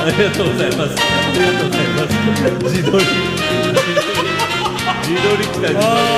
ありがとうございます。ありがとうございます。自撮り来た。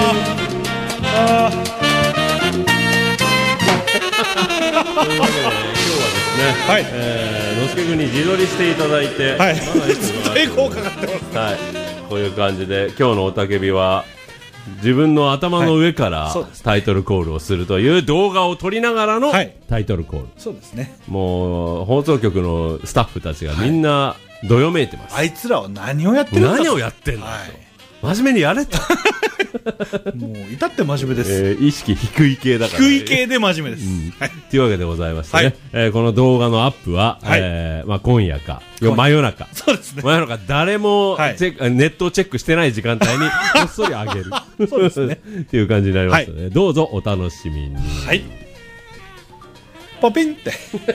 というわけで今日はですね、 はい、 のすけくんに自撮りしていただいて、 はい、ずっとエコーかかってます。 はい、こういう感じで今日のおたけびは自分の頭の上から、タイトルコールをするという動画を撮りながらのタイトルコール、 そうですね。 もう放送局のスタッフたちがみんなどよめいてます。 あいつらは何をやってるんだと。 何をやってんだと、真面目にやれともう至って真面目です、 意識低い系だから、 低い系で真面目です、 というわけでございましてね、この動画のアップは、まあ、今夜か真夜中、 そうですね、 真夜中誰もネットをチェックしてない時間帯にこっそり上げるそうですねっていう感じになりますので、どうぞお楽しみに。 はい、ポピンって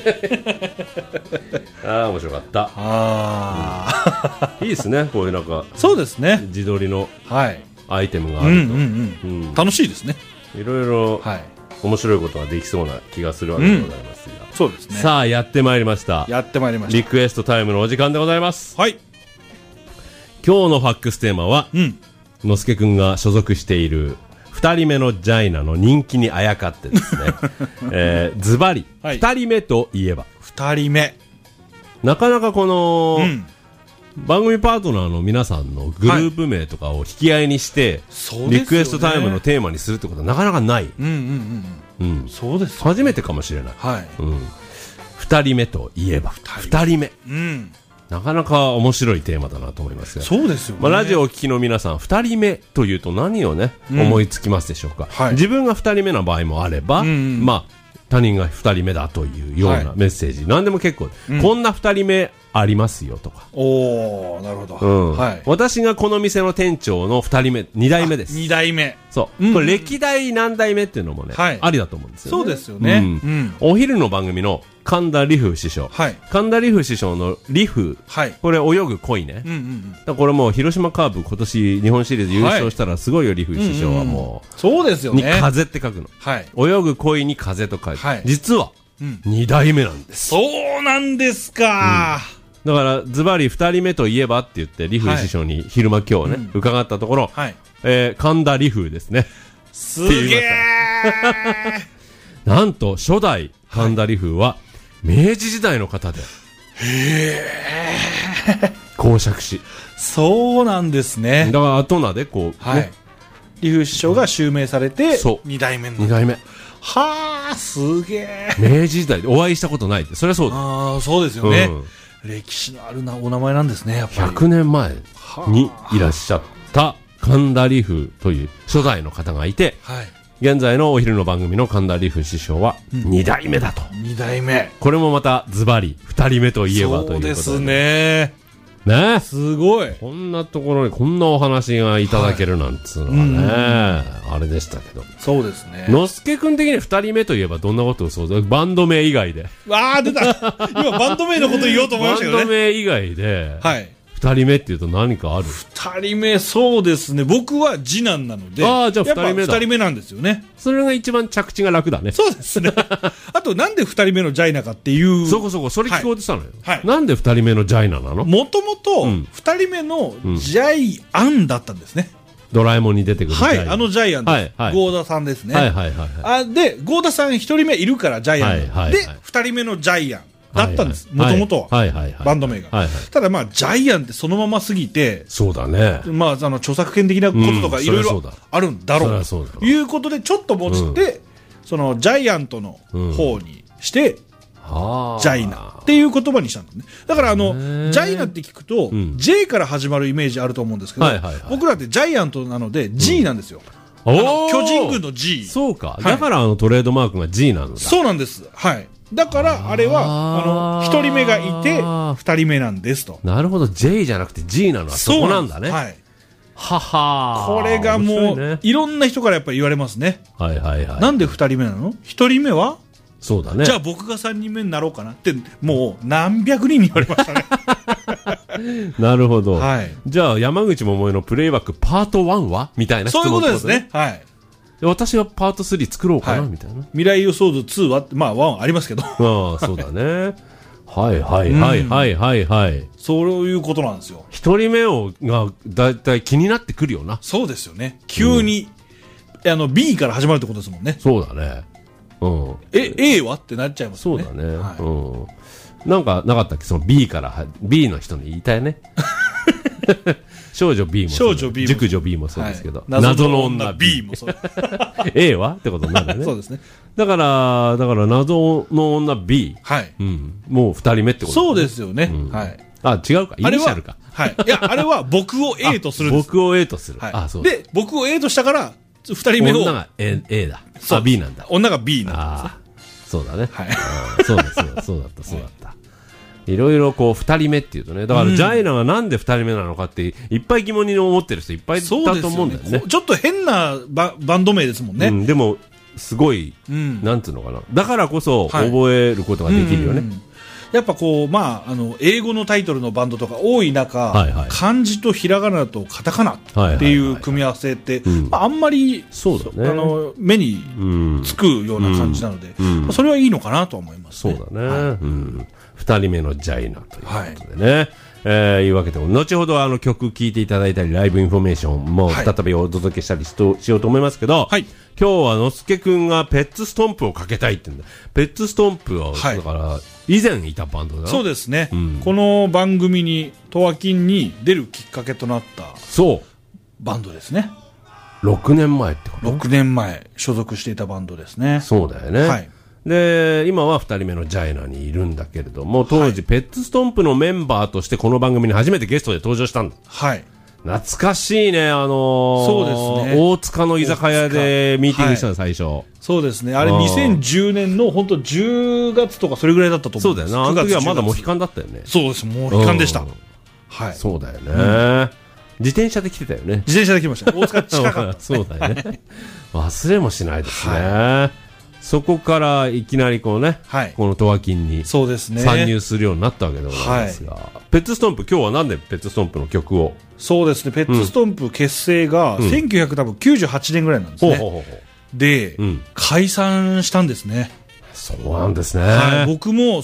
ああ面白かった。いいですね、こういうなんかそうですね、 自撮りのアイテムがあると、 楽しいですね。 いろいろ面白いことができそうな気がするわけでございますが、 そうですね。 さあやってまいりました。リクエストタイムのお時間でございます。 はい、 今日のファックステーマは、のすけくんが所属している2人目のジャイナの人気にあやかってですねズバリ2人目といえば、 2人目なかなかこの、番組パートナーの皆さんのグループ名とかを引き合いにして、リクエストタイムのテーマにするってことはなかなかない。 そうです、 初めてかもしれない。2人目といえば2人目、なかなか面白いテーマだなと思いますが、 そうですよね。 まあ、ラジオをお聞きの皆さん、2人目というと何をね、思いつきますでしょうか。自分が2人目の場合もあれば、まあ他人が2人目だというようなメッセージ、何でも結構、こんな2人目ありますよとか。 おー、なるほど。 私がこの店の店長の2人目、2代目です。 2代目。 そう。これ歴代何代目っていうのもね、ありだと思うんですよね。 そうですよね。 お昼の番組の神田理風師匠。神田理風師匠の理風。これ泳ぐ恋ね。これもう広島カープ今年日本シリーズ優勝したらすごいよ、理風師匠はもう。 そうですよね。 に風って書くの。泳ぐ恋に風と書いて。実は、2代目なんです。 そうなんですか。 だからズバリ2人目といえばって言って理風師匠に昼間今日ね、伺ったところ、神田理風ですね。 すげえなんと初代神田理風は明治時代の方で、公爵士。 そうなんですね。 だから後名でこう、 理風師匠が襲名されて2代目。 2代目。 はあ、すげえ。 明治時代でお会いしたことないって、それはそうだ。 ああ、そうですよね。歴史のあるお名前なんですね、やっぱり。 100年前にいらっしゃった神田理風という初代の方がいて、現在のお昼の番組の神田理風師匠は2代目だと。 2代目。 これもまたズバリ2人目といえばということで。 そうですね。 ね、 すごい。 こんなところにこんなお話がいただけるなんつうのはね、あれでしたけど。 そうですね。 のすけくん的に2人目といえばどんなことを想像、バンド名以外で。 わあ、出た今バンド名のこと言おうと思いましたけどね。 バンド名以外で、2人目っていうと何かある ？2人目、そうですね。僕は次男なので。 ああ、じゃあ2人目だ。 2人目なんですよね。 それが一番着地が楽だね。 そうですね。あと、なんで2人目のジャイナかっていう。 そこ、それ聞こうとしたのよ。なんで2人目のジャイナなの？ もともと、2人目のジャイアンだったんですね。 ドラえもんに出てくるジャイアン。 あのジャイアンです。ゴーダさんですね。で、ゴーダさん1人目いるからジャイアン。で、2人目のジャイアン。だったんです、もともとは、バンド名が。ただまあ、ジャイアンってそのまますぎて、 そうだね。 まあ、著作権的なこととかいろいろあるんだろうということで、ちょっともじって、そのジャイアントの方にして、ジャイナっていう言葉にしたんですね。だからジャイナって聞くと、J から始まるイメージあると思うんですけど、僕らってジャイアントなので G なんですよ。巨人軍の G。 そうか。だからトレードマークが G なんだ。 そうなんです。はい。だからあれは1人目がいて2人目なんですと。 なるほど。 J じゃなくて G なのはそこなんだね。 はい。 はは。 これがもういろんな人からやっぱり言われますね。なんで2人目なの？ 1 人目はそうだね。 じゃあ僕が3人目になろうかなってもう何百人に言われましたね。 なるほど。じゃあ山口百恵のプレイバックパート1はみたいな質問。 そういうことですね。はい。 私はパート3作ろうかなみたいな。 未来予想図2はまあ1ありますけど。 ああ、そうだね。 はいはいはいはいはいはい。 そういうことなんですよ。 一人目がだいたい気になってくるよな。 そうですよね。急に、B から始まるってことですもんね。 そうだね。うん。 A はってなっちゃいますよね。 そうだね。はい、うん。なんかなかったっけ、その B の人に言いたいね。少女 B もそう。熟女 B もそうですけど。 はい、謎の女 B もそう。 A はってことになるね。 そうですね。 だから謎の女 B。 はい。 うん。もう二人目ってこと、 そうですよね。はい。 あ、違うか。イニシャルか。 はい。いや、あれは僕を A とするんです。 僕を A とする。 はい。 あ、そう。 で、僕を A としたから、二人目を。 女が A だ。あ、B なんだ。 女が B なんです。 あ、そうだね。 はい。 そうだった。いろいろこう二人目っていうとね、だからジャイナがなんで二人目なのかっていっぱい疑問に思ってる人いっぱいいたと思うんだよね。 ちょっと変なバンド名ですもんね。 でもすごい、なんつうのかな。だからこそ覚えることができるよね。 やっぱこう、英語のタイトルのバンドとか多い中、漢字とひらがなとカタカナっていう組み合わせって、あんまり、目につくような感じなので、それはいいのかなと思いますね。 そうだね。二人目のジャイナということでね。いうわけで、後ほど曲聴いていただいたり、ライブインフォメーションも再びお届けしたりしようと思いますけど、今日はのすけくんがペッツストンプをかけたいって言うんだ。ペッツストンプは、だから、以前いたバンドだな。 そうですね。この番組に、トワキンに出るきっかけとなった、バンドですね。 6年前ってこと？ 6 年前、所属していたバンドですね。 そうだよね。はい。で、今は二人目のジャイナにいるんだけれども、当時、ペッツストンプのメンバーとしてこの番組に初めてゲストで登場したんだ。 はい。 懐かしいね、 そうですね。 大塚の居酒屋でミーティングしたの、最初。 そうですね。あれ2010年の本当10月とかそれぐらいだったと思うんです。 そうだよな。あの時はまだモヒカンだったよね。 そうです。モヒカンでした。 はい。そうだよね。自転車で来てたよね。 自転車で来ました。大塚近かった。 そうだよね。忘れもしないですね。そこからいきなりこうね、このトワキンに参入するようになったわけでございますが、ペッツストンプ、今日はなんでペッツストンプの曲を？ そうですね、ペッツストンプ結成が1998年ぐらいなんですね。で、解散したんですね。 そうなんですね。 僕も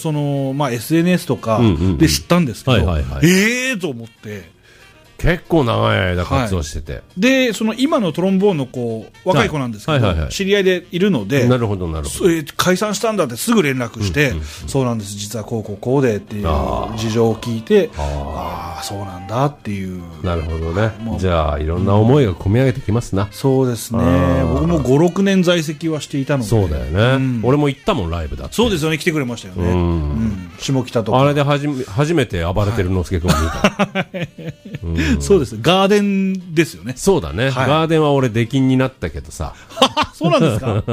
SNS とかで知ったんですけど、と思って。 結構長い間活動してて、 で今のトロンボーンの若い子なんですけど、知り合いでいるので、 なるほど解散したんだってすぐ連絡して、そうなんです、実はこうでっていう事情を聞いて、ああそうなんだっていう。 なるほどね。じゃあいろんな思いが込み上げてきますな。 そうですね。僕も5、6年在籍はしていたので。 そうだよね。俺も行ったもん、ライブだって。 そうですよね、来てくれましたよね。下北とか。 あれで初めて暴れてるのすけくんを見た。 そうです。ガーデンですよね。 そうだね。ガーデンは俺出禁になったけどさ。 そうなんですか？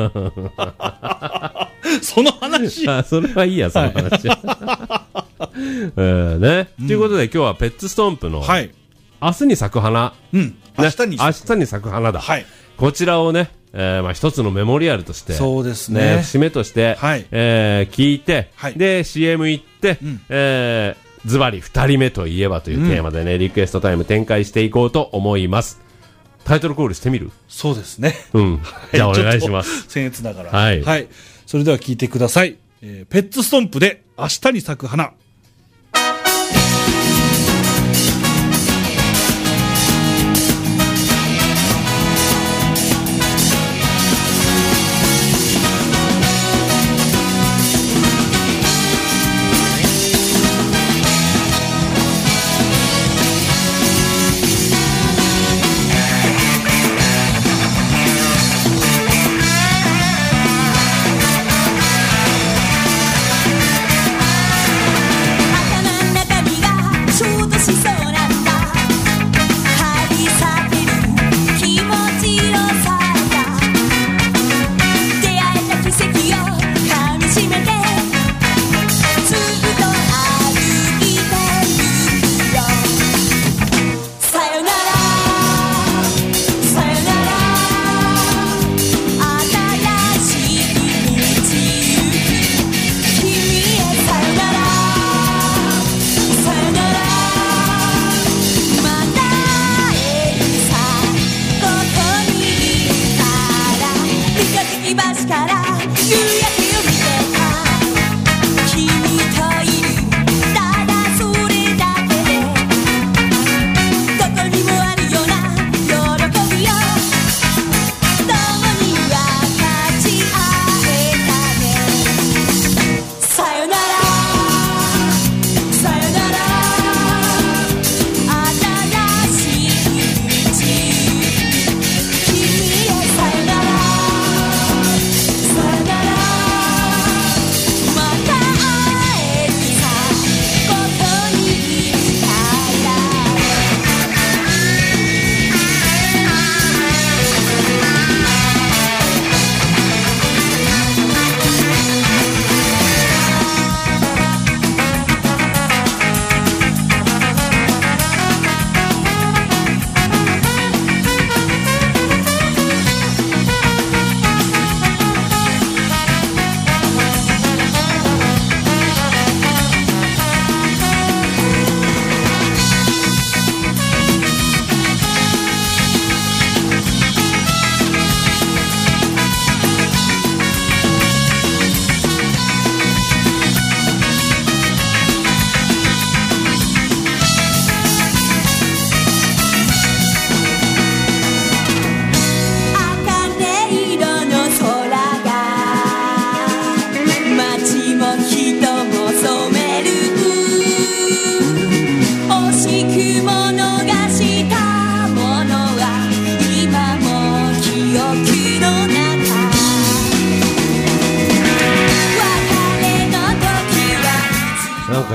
その話。 それはいいや、その話。ね。ということで今日はペッツストンプの明日に咲く花。明日に咲く花だ。こちらをね、一つのメモリアルとして、 そうですね。 節目として、聞いて、で、CM 行って、ズバリ二人目といえばというテーマでね、リクエストタイム展開していこうと思います。タイトルコールしてみる？ そうですね。 じゃあお願いします。 僭越ながら。はい。それでは聞いてください。ペッツストンプで明日に咲く花。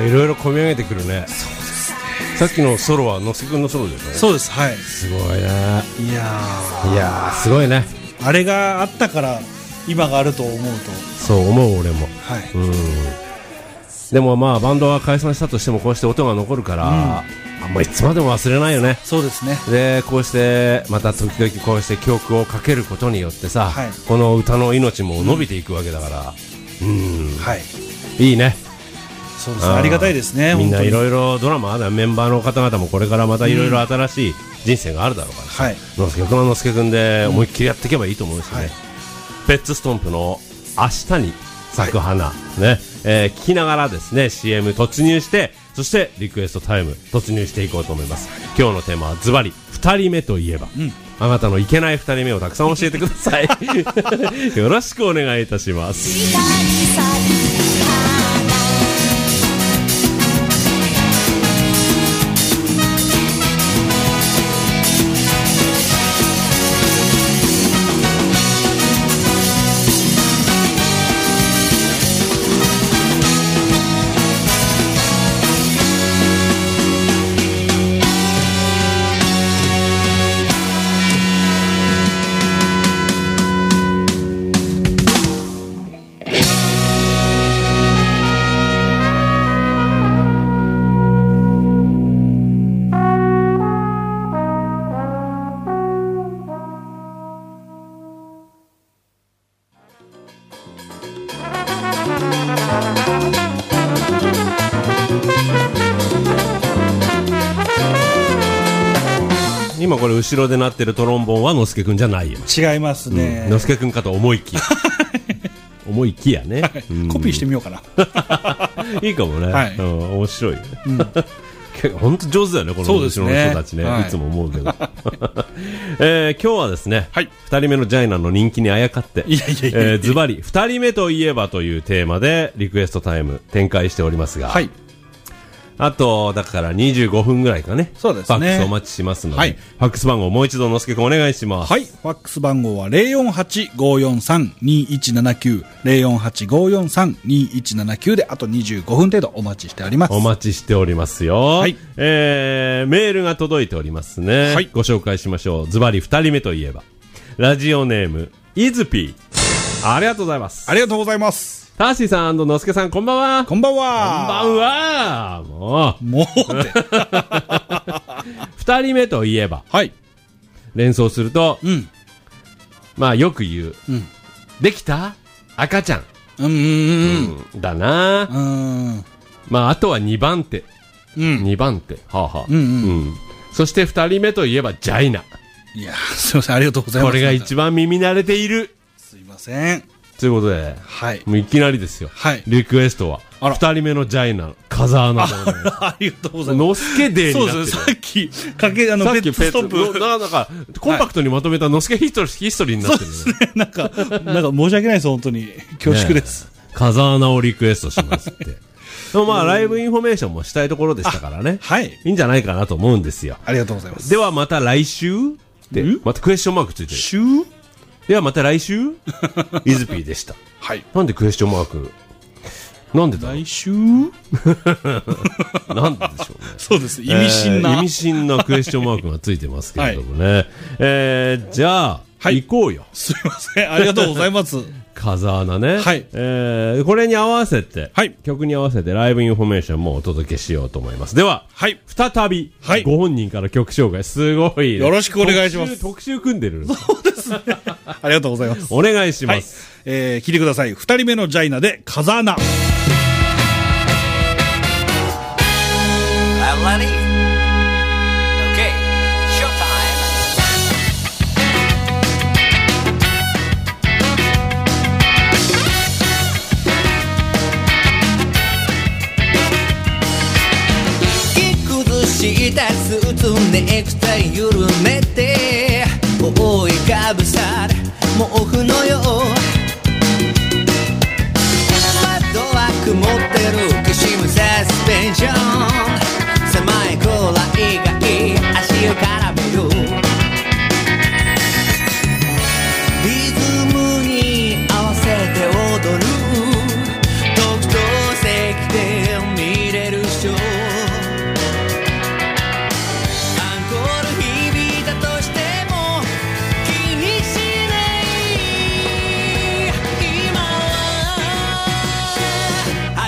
かいろいろ込み上げてくるね。 そうですね。 さっきのソロはのすけくんのソロでしょ。 そうです。はい。 すごいね。 いやすごいね。 あれがあったから今があると思うと。 そう思う俺も。 はい。 でもまあバンドは解散したとしてもこうして音が残るから、いつまでも忘れないよね。 そうですね。でこうしてまた時々こうして曲をかけることによってさ、 はい、 この歌の命も伸びていくわけだから、 はい、 いいね。 そうですね。ありがたいですね。 みんないろいろドラマメンバーの方々もこれからまたいろいろ新しい人生があるだろうから、のすけくんはのすけくんで思いっきりやっていけばいいと思うしね。ペッツストンプの明日に咲く花、ね、聞きながらですね CM 突入して、そしてリクエストタイム突入していこうと思います。今日のテーマはズバリ2人目といえば、あなたのいけない2人目をたくさん教えてください。よろしくお願いいたします。今これ後ろで鳴ってるトロンボーンはのすけくんじゃないよ。 違いますね。 のすけくんかと思いきや思いきやね、 コピーしてみようかな。 いいかもね、面白いね。本当上手だよね、この後ろの人たちね。いつも思うけど。今日はですね、2人目のジャイナの人気にあやかって、ズバリ2人目といえばというテーマでリクエストタイム展開しておりますが、あとだから25分ぐらいかね。 そうですね。 ファックスお待ちしますので、ファックス番号もう一度のすけくんお願いします。 はい。ファックス番号は 048-543-2179 048-543-2179 であと25分程度お待ちしております。 お待ちしておりますよ。メールが届いておりますね。ご紹介しましょう。ズバリ2人目といえばラジオネームイズピー、ありがとうございます。 ありがとうございます。 ターシーさん&のすけさん、こんばんは。 こんばんは。 こんばんは。もうって2人目といえば、連想すると、まあよく言う、できた赤ちゃん、だな。まああとは2番手、2番手、そして2人目といえばジャイナ。 いやすいません、ありがとうございます。 これが一番耳慣れている。 すいません。 ということで、もういきなりですよ。リクエストは2人目のジャイナ風穴でございます。 ありがとうございます。 のすけデーになってる。 さっきペッツストップなんかコンパクトにまとめたのすけヒストリーになってるね。 そうですね。なんか申し訳ないです、本当に恐縮です。 風穴をリクエストしますって。でもまあライブインフォメーションもしたいところでしたからね。いいんじゃないかなと思うんですよ。 ありがとうございます。 ではまた来週ってまたクエスチョンマークついてる。ではまた来週イズピーでした。なんでクエスチョンマーク、なんでだろう。 来週なんででしょうね。 そうです。意味深な、 意味深なクエスチョンマークがついてますけれどもね。じゃあ、行こうよ。 すいません。ありがとうございます。 風穴ね。これに合わせて、曲に合わせてライブインフォメーションもお届けしようと思います。では、再び、ご本人から曲紹介、すごい、 よろしくお願いします。 特集組んでる。 そうですね。ありがとうございます。 お願いします。 聞いてください。2人目のジャイナで風穴。 したスーツネクタイ緩めて覆いかぶさる毛布のよう、窓は曇ってるきしむサスペンション、狭いくらいがいい足を絡めるリズムに合わせて踊る特等席で見れる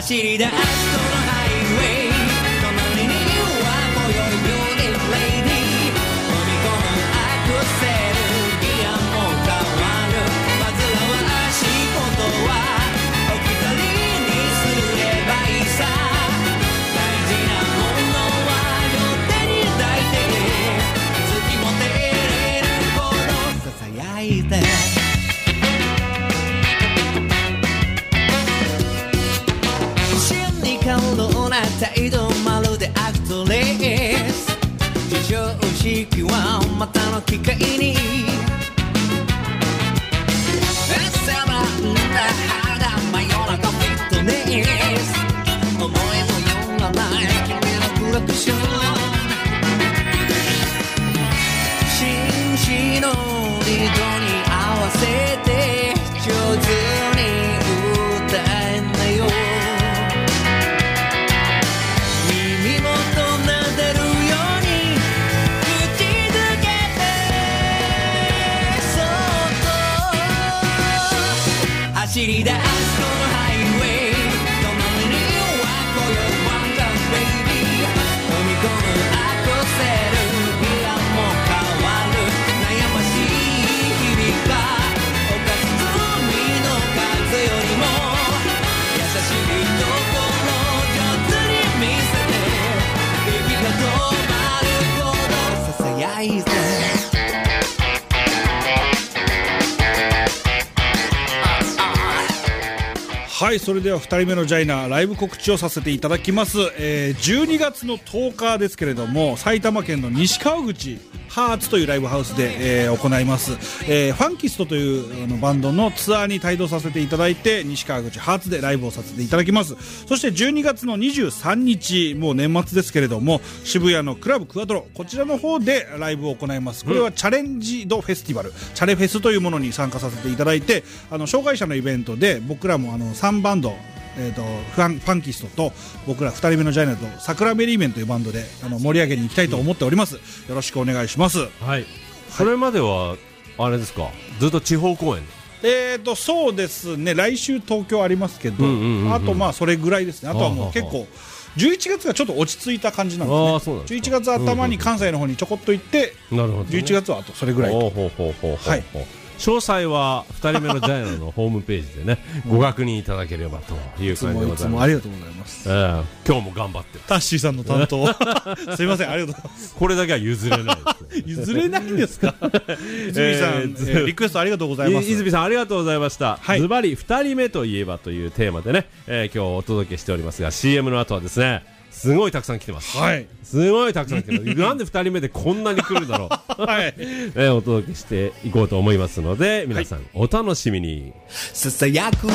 走り出すこのハイウェイ隣には今宵ビューティーレイディー踏み込むアクセルギアも変わる煩わしいことは置き去りにすればいいさ大事なものは両手に抱いていつきも照れるほどささやいて過労な態度まるでアクトレース非常識はまたの機会に狭んだ肌真夜中フィットネス思いもよらない君のクラクション紳士のリードに合わせて上手に歌えないよ走り出すこのハイウェイ隣には今宵ワンダーベイビー踏み込むアクセルギアも変わる悩ましい日々が犯す罪の数よりも優しいところ上手に見せて息が止まるほどささやいてはい、それでは2人目のジャイナライブ告知をさせていただきます、12月の10日ですけれども埼玉県の西川口ハーツというライブハウスで、行います、ファンキストというバンドのツアーに帯同させていただいて西川口ハーツでライブをさせていただきます。そして12月の23日もう年末ですけれども渋谷のクラブクアトロこちらの方でライブを行います。これはチャレンジドフェスティバル、チャレフェスというものに参加させていただいて障害者のイベントで僕らも3バンドファンキストと僕ら2人目のジャイナと桜メリーメンというバンドで盛り上げに行きたいと思っております、よろしくお願いします。 はい、それまではあれですかずっと地方公演そうですね来週東京ありますけど、あとまあそれぐらいですね。あとはもう結構11月がちょっと落ち着いた感じなんですね。11月頭に関西の方にちょこっと行って、11月はあとそれぐらいと。はい、 詳細は2人目のジャイナのホームページでねご確認いただければという感じでございます。 いつもありがとうございます、 今日も頑張ってタッシーさんの担当すいませんありがとうございます。 これだけは譲れないです譲れないんですか泉さん、リクエストありがとうございます。 泉さんありがとうございました。ズバリ2人目といえばというテーマでね、今日お届けしておりますが CM の後はですねすごいたくさん来てます。 はい。 すごいたくさん来てます。なんで2人目でこんなに来るんだろう。はい。お届けしていこうと思いますので、皆さんお楽しみに。 ささやくよ。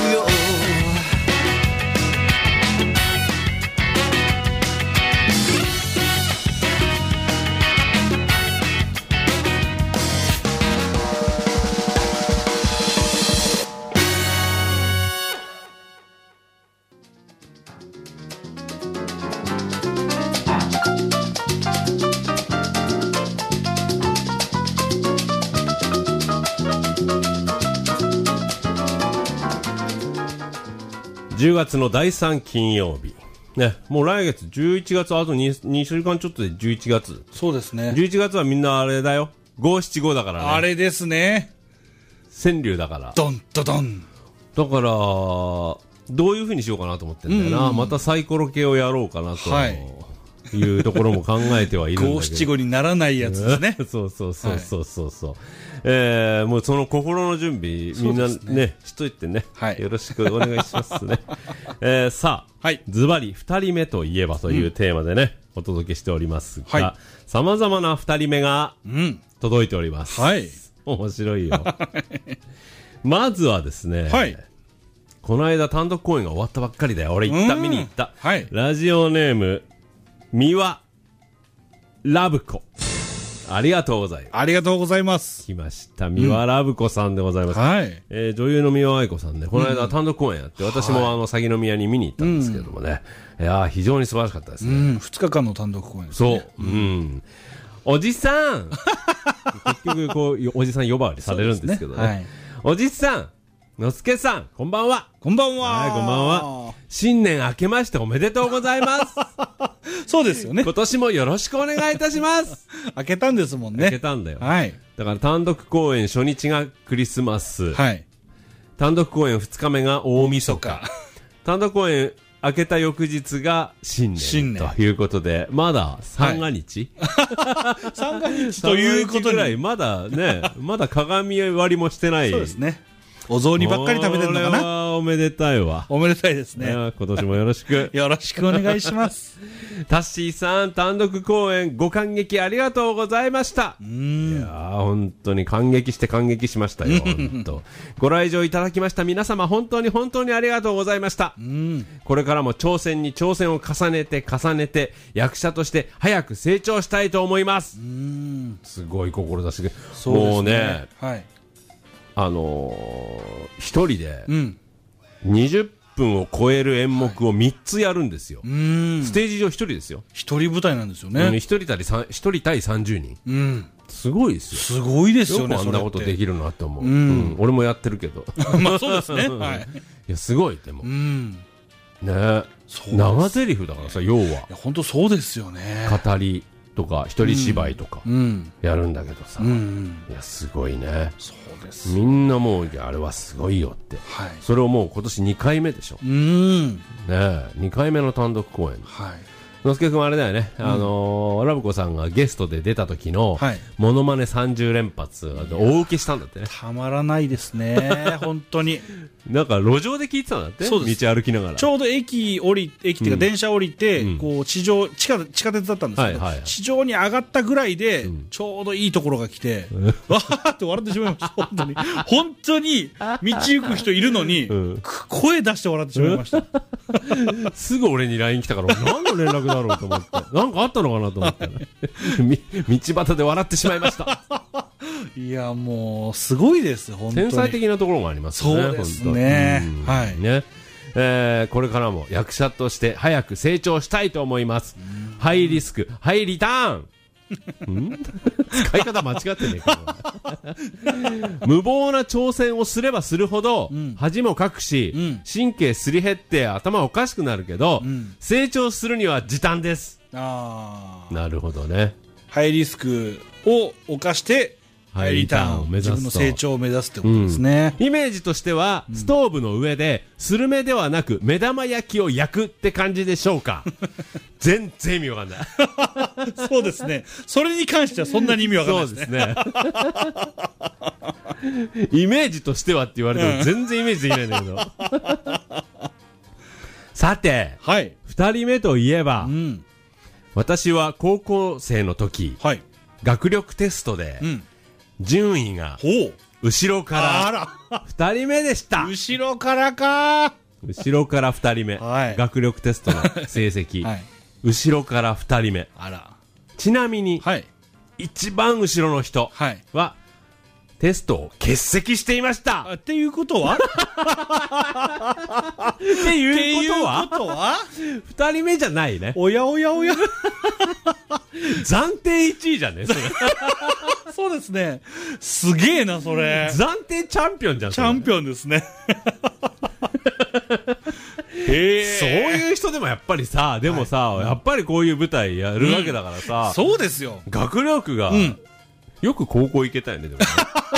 10月の第3金曜日。ね、もう来月11月あと 2週間ちょっとで11月。 そうですね。 11月はみんなあれだよ。575だからね。 あれですね。 川柳だから。 ドンドドン。 だから、どういう風にしようかなと思ってんだよな。またサイコロ系をやろうかなと。はい。いうところも考えてはいるんだけど。 575にならないやつですね。 そうそうそうそうそうそう。もうその心の準備みんなねしといてね、はい、よろしくお願いしますね。さあ、はい、ズバリ2人目といえばというテーマでね、お届けしておりますが、さまざまな2人目が届いております。はい、面白いよ。まずはですね、はい、この間単独公演が終わったばっかりだよ。俺行った、見に行った、はい、ラジオネーム三輪ラブ子、ありがとうございます。 ありがとうございます。 来ました。三輪ラブ子さんでございます。はい。女優の三輪愛子さんね、この間単独公演やって、私も鷺宮に見に行ったんですけどもね、いや非常に素晴らしかったですね。 2日間の単独公演ですね。 そう。おじさん結局こう、おじさん呼ばわりされるんですけどね。はい、おじさんのすけさん、こんばんは。 こんばんは。 はい、こんばんは。 新年明けましておめでとうございます。 そうですよね。 今年もよろしくお願いいたします。 開けたんですもんね。 開けたんだよ。 はい。 だから単独公演初日がクリスマス。 はい。 単独公演2日目が大晦日。単独公演開けた翌日が新年ということで、まだ三が日、 三が日ということぐらい、 まだね、まだ鏡割りもしてない。 そうですね。お雑煮ばっかり食べてるのかな。 これはおめでたいわ。 おめでたいですね。 今年もよろしく。 よろしくお願いします。 タッシーさん、単独公演ご感激ありがとうございました。いやー、本当に感激しましたよ。本当。ご来場いただきました皆様、本当にありがとうございました。これからも挑戦に挑戦を重ねて、役者として早く成長したいと思います。すごい志が。もうね、 はい。 一人で、20分を超える演目を3つやるんですよ。ステージ上一人ですよ。 一人舞台なんですよね。 一人対30人。すごいですよ。 すごいですよね。 よくあんなことできるなって思う。俺もやってるけど。 まあそうですね。はい。 いや、すごい、でも。ねえ。長台詞だからさ、要は。いや、 本当そうですよね。 語りとか、一人芝居とか、やるんだけどさ。いや、すごいね。 そうです。 みんなもう、あれはすごいよって。はい。それをもう今年2回目でしょ。ねえ、2回目の単独公演。はい。のすけくんあれだよね。ラブコさんがゲストで出た時の、モノマネ30連発、大受けしたんだってね。 たまらないですね。本当に。 なんか路上で聞いてたんだって。そうです。道歩きながら。 ちょうど駅っていうか電車降りて、こう地下鉄だったんですけど、地上に上がったぐらいで、ちょうどいいところが来て、わーって笑ってしまいました。本当に、道行く人いるのに、声出して笑ってしまいました。 すぐ俺に LINE 来たから、何の連絡だろうと思って。なんかあったのかなと思って。道端で笑ってしまいました。 いや、もう、すごいです、本当に。 天才的なところがありますね。 そうですね。はい。 ね。これからも役者として早く成長したいと思います。ハイリスク、ハイリターン使い方間違ってねえか無謀な挑戦をすればするほど、恥もかくし、神経すり減って頭おかしくなるけど、成長するには時短です。なるほどね。 ハイリスクを犯してハイリターンを目指すと。自分の成長を目指すってことですね。 イメージとしては、ストーブの上で、スルメではなく、目玉焼きを焼くって感じでしょうか。全然意味わかんない。 そうですね。それに関してはそんなに意味わかんないですね。そうですね。イメージとしてはって言われても全然イメージできないんだけど。さて、はい、2人目といえば、私は高校生の時、学力テストで、順位が後ろから2人目でした。 後ろからか。 後ろから2人目、学力テストの成績、後ろから2人目。ちなみに、一番後ろの人はテストを欠席していました。 っていうことはっていうことは2人目じゃないね。 おやおやおや暫定1位じゃねそれ。 そうですね。すげえな、それ。 暫定チャンピオンじゃん。 チャンピオンですね。 そういう人でもやっぱりさ、でもさ、やっぱりこういう舞台やるわけだからさ、 そうですよ。 学力が、よく高校行けたよね、でもね。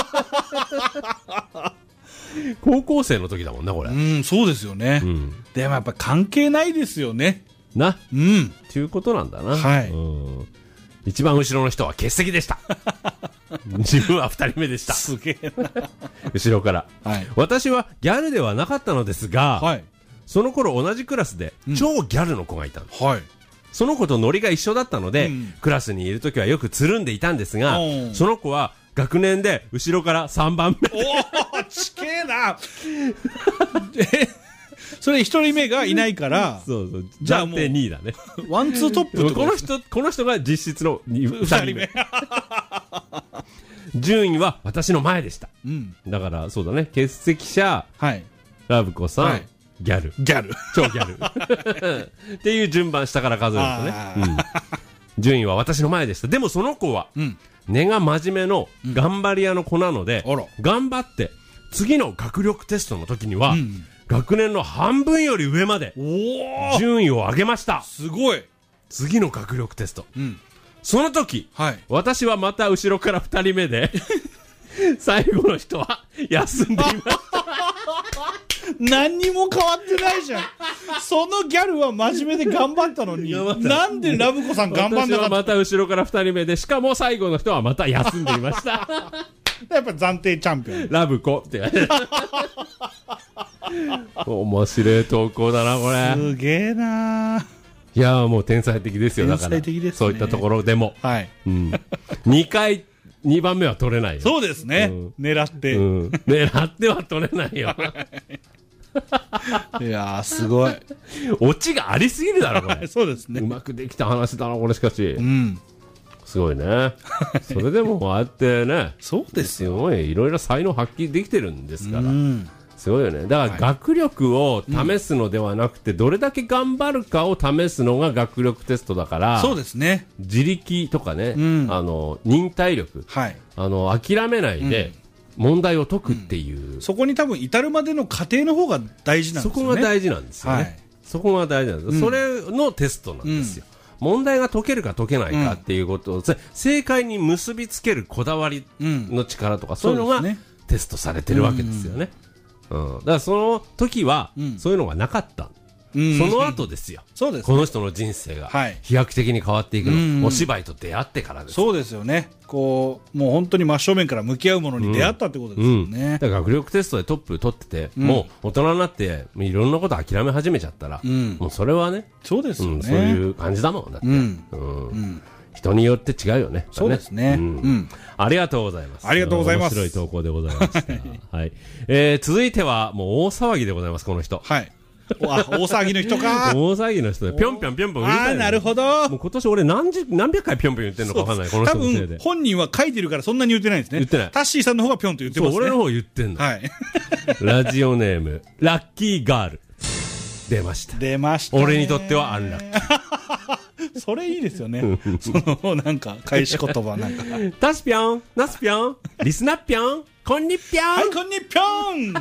高校生の時だもんな、これ。 そうですよね。でもやっぱ関係ないですよね。 っていうことなんだな。はい。一番後ろの人は欠席でした。自分は2人目でした。 すげえな。 後ろから。私はギャルではなかったのですが、その頃同じクラスで超ギャルの子がいたんです。その子とノリが一緒だったので、クラスにいるときはよくつるんでいたんですが、その子は学年で後ろから3番目。 おー、ちけえな。それ一人目がいないから、 じゃあもう2位だね。 ワンツートップってこの人が実質の2人目。順位は私の前でした。だから、そうだね。欠席者、ラブコさん、ギャル。超ギャル。っていう順番下から数えるとね。順位は私の前でした。でもその子は、根が真面目の頑張り屋の子なので、頑張って、次の学力テストの時には、 学年の半分より上まで順位を上げました。 すごい。 次の学力テスト。 うん。 その時、 はい。 私はまた後ろから2人目で、最後の人は休んでいました。 何にも変わってないじゃん。そのギャルは真面目で頑張ったのに、なんでラブコさん頑張んなかった。 私はまた後ろから2人目で、しかも最後の人はまた休んでいました。 やっぱ暫定チャンピオン。 ラブコって言われて。面白い投稿だな、これ。 すげえな。 いやーもう天才的ですよ、だから。 天才的ですね。 そういったところでも。 はい。 うん。2番目は取れないよ。 そうですね。狙って。 狙っては取れないよ。 いやー、すごい。 オチがありすぎるだろ、これ。 そうですね。 うまくできた話だな、これしかし。 うん。 すごいね。それでも、ああやってね。 そうですよ。 すごい、いろいろ才能発揮できてるんですから。すごいよね。だから、学力を試すのではなくて、どれだけ頑張るかを試すのが学力テストだから。 そうですね。 自力とかね、忍耐力。 はい。 諦めないで、問題を解くっていう、 そこに多分至るまでの過程の方が大事なんですよね。 そこが大事なんですよね、はい、そこが大事なんです、それのテストなんですよ、問題が解けるか解けないかっていうことを、正解に結びつけるこだわりの力とか、そういうのがテストされてるわけですよね、だからその時は、そういうのがなかった、その後ですよ、 そうですね、 この人の人生が飛躍的に変わっていくの、お芝居と出会ってからです。 そうですよね。こうもう本当に真正面から向き合うものに出会ったってことですよね。 だから学力テストでトップ取ってて、もう大人になっていろんなこと諦め始めちゃったら、もうそれはね、 そうですよね、 そういう感じだもんだって、人によって違うよね。 そうですね。 ありがとうございます。 ありがとうございます。 面白い投稿でございました。はい。続いてはもう大騒ぎでございます、この人。 はい。大騒ぎの人か。 大騒ぎの人でぴょんぴょんぴょんぴょんうるさい。 なるほど。 もう今年俺何百回ぴょんぴょん言ってんのかわかんない、この人のせいで。 多分本人は書いてるからそんなに言ってないんですね。 言ってない。 タッシーさんの方がぴょんと言ってますね。 そう、俺の方言ってんの。 はい。 ラジオネームラッキーガール出ました。 出ましたね。 俺にとってはアンラッキー。 それいいですよね。そのなんか返し言葉なんか。 タスピョン、ナスピョン、リスナッピョン、こんにぴょん。 はい、こんにぴょん。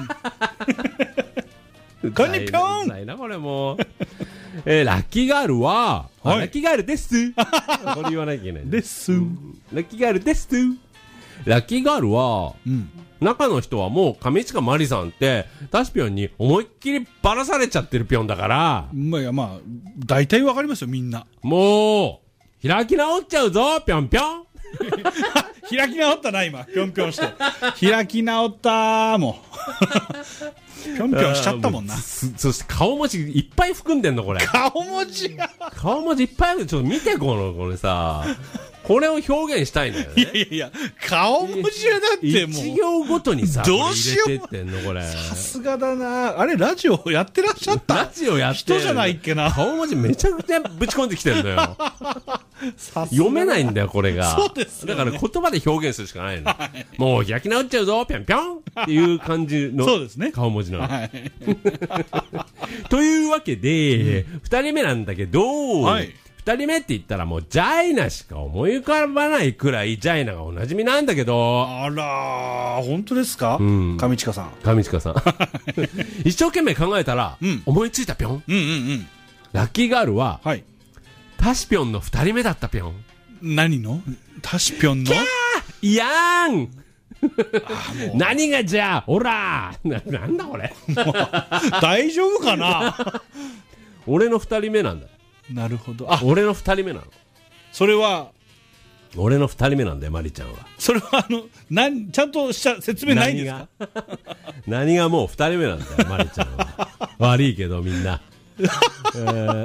こんにぴょん。 ないなこれもう。ラッキーガールは、ラッキーガールです。これ言わなきゃいけない。 です。 ラッキーガールです。ラッキーガールは、中の人はもう上近まりさんってタスピョンに思いっきりバラされちゃってるピョンだから、 まあ大体わかりますよ、みんな。 もう開き直っちゃうぞピョンピョン。 開き直ったな今、ぴょんぴょんして。開き直ったもう。ぴょんぴょんしちゃったもんな。 そして顔文字いっぱい含んでんのこれ。 顔文字顔文字いっぱいある。ちょっと見てこれさ。これを表現したいんだよね。 いや、顔文字はだってもう。 一行ごとにさ、 どうしよう。 入れてってんのこれ。 さすがだな。あれ、ラジオやってらっしゃった？ ラジオやって人じゃないっけな。 顔文字めちゃくちゃぶち込んできてんのよ。読めないんだよ、これが。 そうですよね。 だから言葉で表現するしかないの。はい、もう開き直っちゃうぞ、ぴょんぴょんっていう感じの顔文字なの。はい、というわけで、二人目なんだけど、はい、二人目って言ったらもうジャイナしか思い浮かばないくらいジャイナがおなじみなんだけど。 あらー、本当ですか？上近さん。 上近さん。一生懸命考えたら、思いついたぴょん。ラッキーガールは、はい、タシピョンの二人目だったぴょん。 何の？タシピョンの？ キャーいやーん何がじゃあオラーなんだこれ。 大丈夫かな。 俺の二人目なんだ。 なるほど。 俺の二人目なの。 それは俺の二人目なんだよ、マリちゃんは。 それはちゃんとした説明ないんですか？ 何がもう二人目なんだよ、マリちゃんは。悪いけどみんな。はい、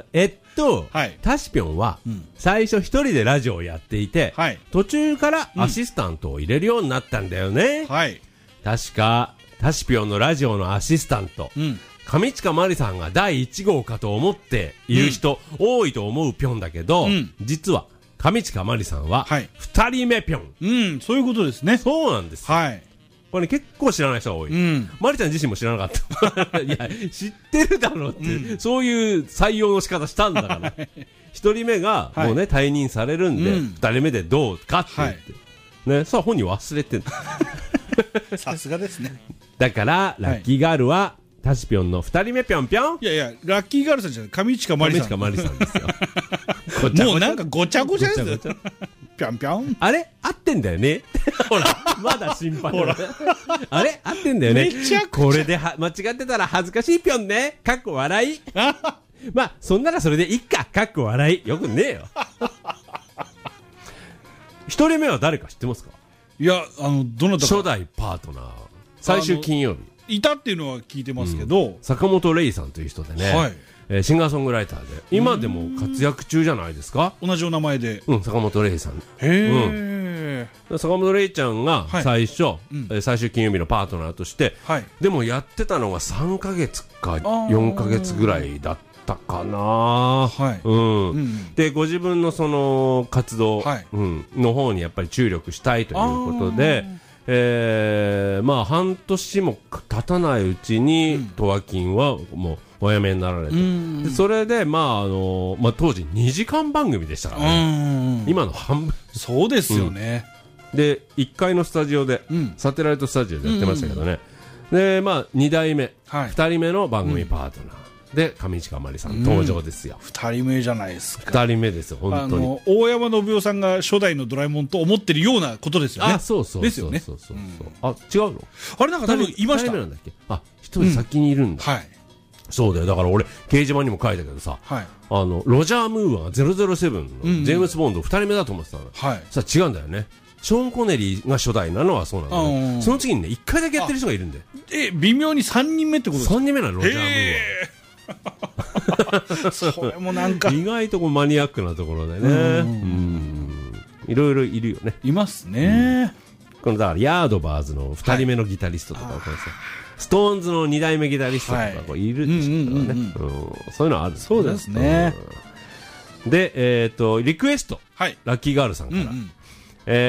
タシピョンは、最初一人でラジオをやっていて、はい、途中からアシスタントを入れるようになったんだよね。はい、確か、タシピョンのラジオのアシスタント、上近まりさんが第1号かと思っている人、多いと思うぴょんだけど、実は、上近まりさんは、二人目ぴょん。 そういうことですね。 そうなんです。はい。これ、結構知らない人が多い。まりちゃん自身も知らなかった。いや、知ってるだろうって、そういう採用の仕方したんだから。一人目が、もうね、退任されるんで、二人目でどうかって言って。ね、さあ本人忘れてる。 さすがですね。 だから、ラッキーガールは、 タシピョンの二人目ぴょんぴょん。 いやいや、ラッキーガールさんじゃない、上近まりさん。 上近まりさんですよ。 もうなんかごちゃごちゃですよ。ぴょんぴょん。 あれ合ってんだよね。ほら、まだ心配。ほら。あれ合ってんだよね。 めちゃくちゃ。 これで間違ってたら恥ずかしいぴょんね。かっこ笑い。まあ、そんならそれでいっか。かっこ笑い。よくねえよ。一人目は誰か知ってますか？ いや、どなたか。 初代パートナー。最終金曜日。 いたっていうのは聞いてますけど。 坂本レイさんという人でね。はい。シンガーソングライターで。今でも活躍中じゃないですか？ 同じお名前で。 坂本レイさん。 へー。坂本レイちゃんが最初、最終金曜日のパートナーとして、でもやってたのが3ヶ月か4ヶ月ぐらいだったかな。で、ご自分のその活動、の方にやっぱり注力したいということで、まあ半年も経たないうちに、トワキンはもうお辞めになられて、でそれで、まあ当時2時間番組でしたからね。今の半分。 そうですよね。 で、1階のスタジオで、サテライトスタジオでやってましたけどね。で、まあ2代目、2人目の番組パートナー。で、上近まりさん登場ですよ。 2人目じゃないですか。 2人目ですよ、本当に。 大山信代さんが初代のドラえもんと思ってるようなことですよね。 あ、そうそう。 ですよね。 あ、違うの？ あれなんか多分いました。 2人目なんだっけ？あ、1人先にいるんだ。はい。そうだよ。だから俺、掲示板にも書いたけどさ、ロジャー・ムーアが007のジェームス・ボンド2人目だと思ってたの。さあ違うんだよね。ショーン・コネリーが初代なのはそうなんだね。その次にね、1回だけやってる人がいるんで。 微妙に3人目ってことですか？ 3人目なの、ロジャー・ムーア。それもなんか。 意外とマニアックなところでね。いろいろいるよね。 いますね。 このだからヤードバーズの2人目のギタリストとか、ストーンズの2代目ギタリストとかいるでしょうからね。そういうのはある。 そうですね。 で、リクエスト。ラッキーガールさんから。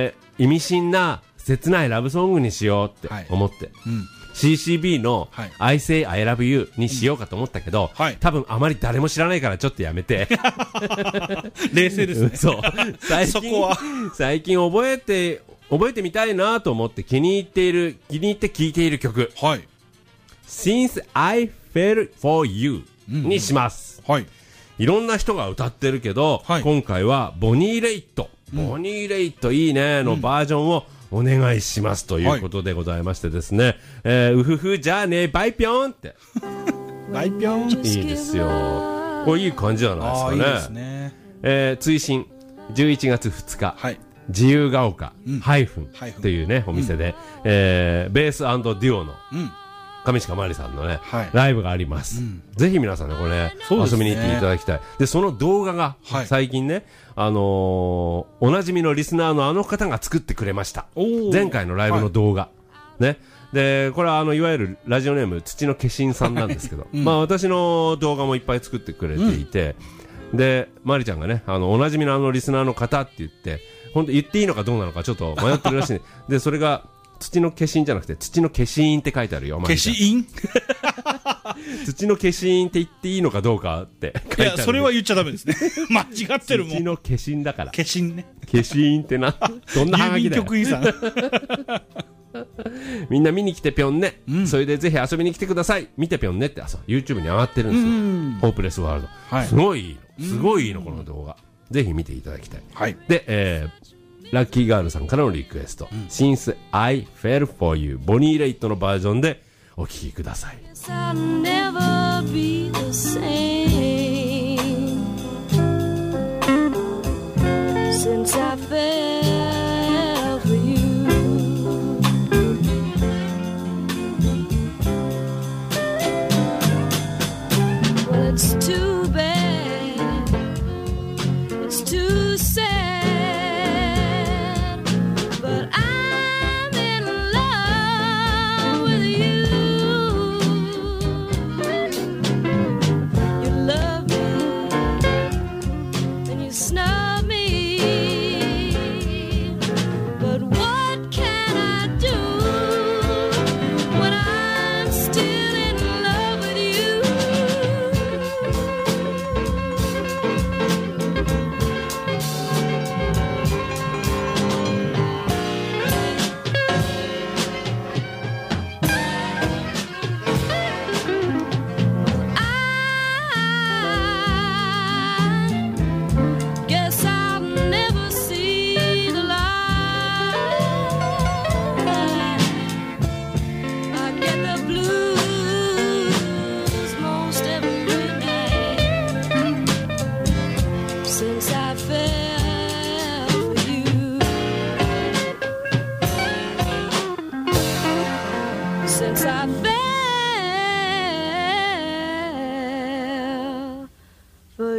意味深な切ないラブソングにしようって思って。CCB の I Say I Love You にしようかと思ったけど、多分あまり誰も知らないからちょっとやめて。 冷静ですね。 そう。最近覚えてみたいなと思って気に入って聴いている曲。Since I Fell For You にします。いろんな人が歌ってるけど、今回はボニー・レイト。ボニー・レイトいいねのバージョンをお願いしますということでございましてですね。うふふじゃあね、バイピョンって。 バイピョンいいですよ。これいい感じじゃないですかね。いいですね。追伸、11月2日。自由が丘、ハイフンというね、お店で、ベース&デュオの、上近まりさんのね、ライブがあります。ぜひ皆さんね、これね、遊びに行っていただきたい。で、その動画が、最近ね、おなじみのリスナーのあの方が作ってくれました。前回のライブの動画。ね。で、これはいわゆるラジオネーム、土の化身さんなんですけど、まあ私の動画もいっぱい作ってくれていて、で、まりちゃんがね、おなじみのあのリスナーの方って言って、本当言っていいのかどうなのかちょっと迷ってるらしい、ね。で、それが、土の化身じゃなくて、土の化身って書いてあるよ。 化身土の化身って言っていいのかどうかって書いてある。 いや、それは言っちゃダメですね。間違ってるもん。 土の化身だから。 化身ね。 化身ってな、どんなハガキだよ。 郵便局員さん。 みんな見に来てぴょんね。それでぜひ遊びに来てください。見てぴょんねって、YouTube に上がってるんですよ。ホープレスワールド。すごいいいの。すごいいいの、この動画。ぜひ見ていただきたい。で、ラッキーガールさんからのリクエスト。Since I Fell For You ボニー・レイトのバージョンでお聴きください。Since I fell for you Well, it's too bad It's too sad But I'm in love with you You love me And you snub me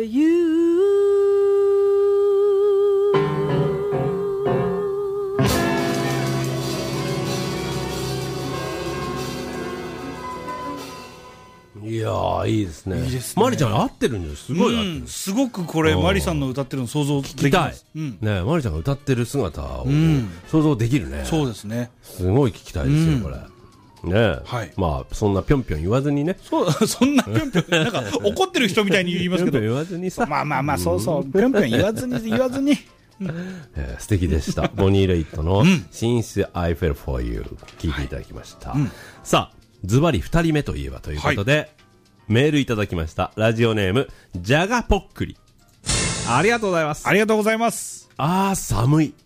いやー、いいですね。 いいですね。 マリちゃん合ってるんです。すごい合ってる。 すごくこれ、マリさんの歌ってるの想像できます。 ね、マリちゃんが歌ってる姿を想像できるね。 そうですね。 すごい聞きたいですよ、これ。ね、はい、まあそんなぴょんぴょん言わずにね。 そんなぴょんぴょんなんか怒ってる人みたいに言いますけど。 ぴょんぴょん言わずにさ。 まあそうそうぴょんぴょん言わずに。 素敵でした。ボニー・レイトの Since I Fell For You 聞いていただきました。さあ、ズバリ2人目といえばということで、メールいただきました。ラジオネームジャガポックリ。ありがとうございます。 ありがとうございます。 寒い。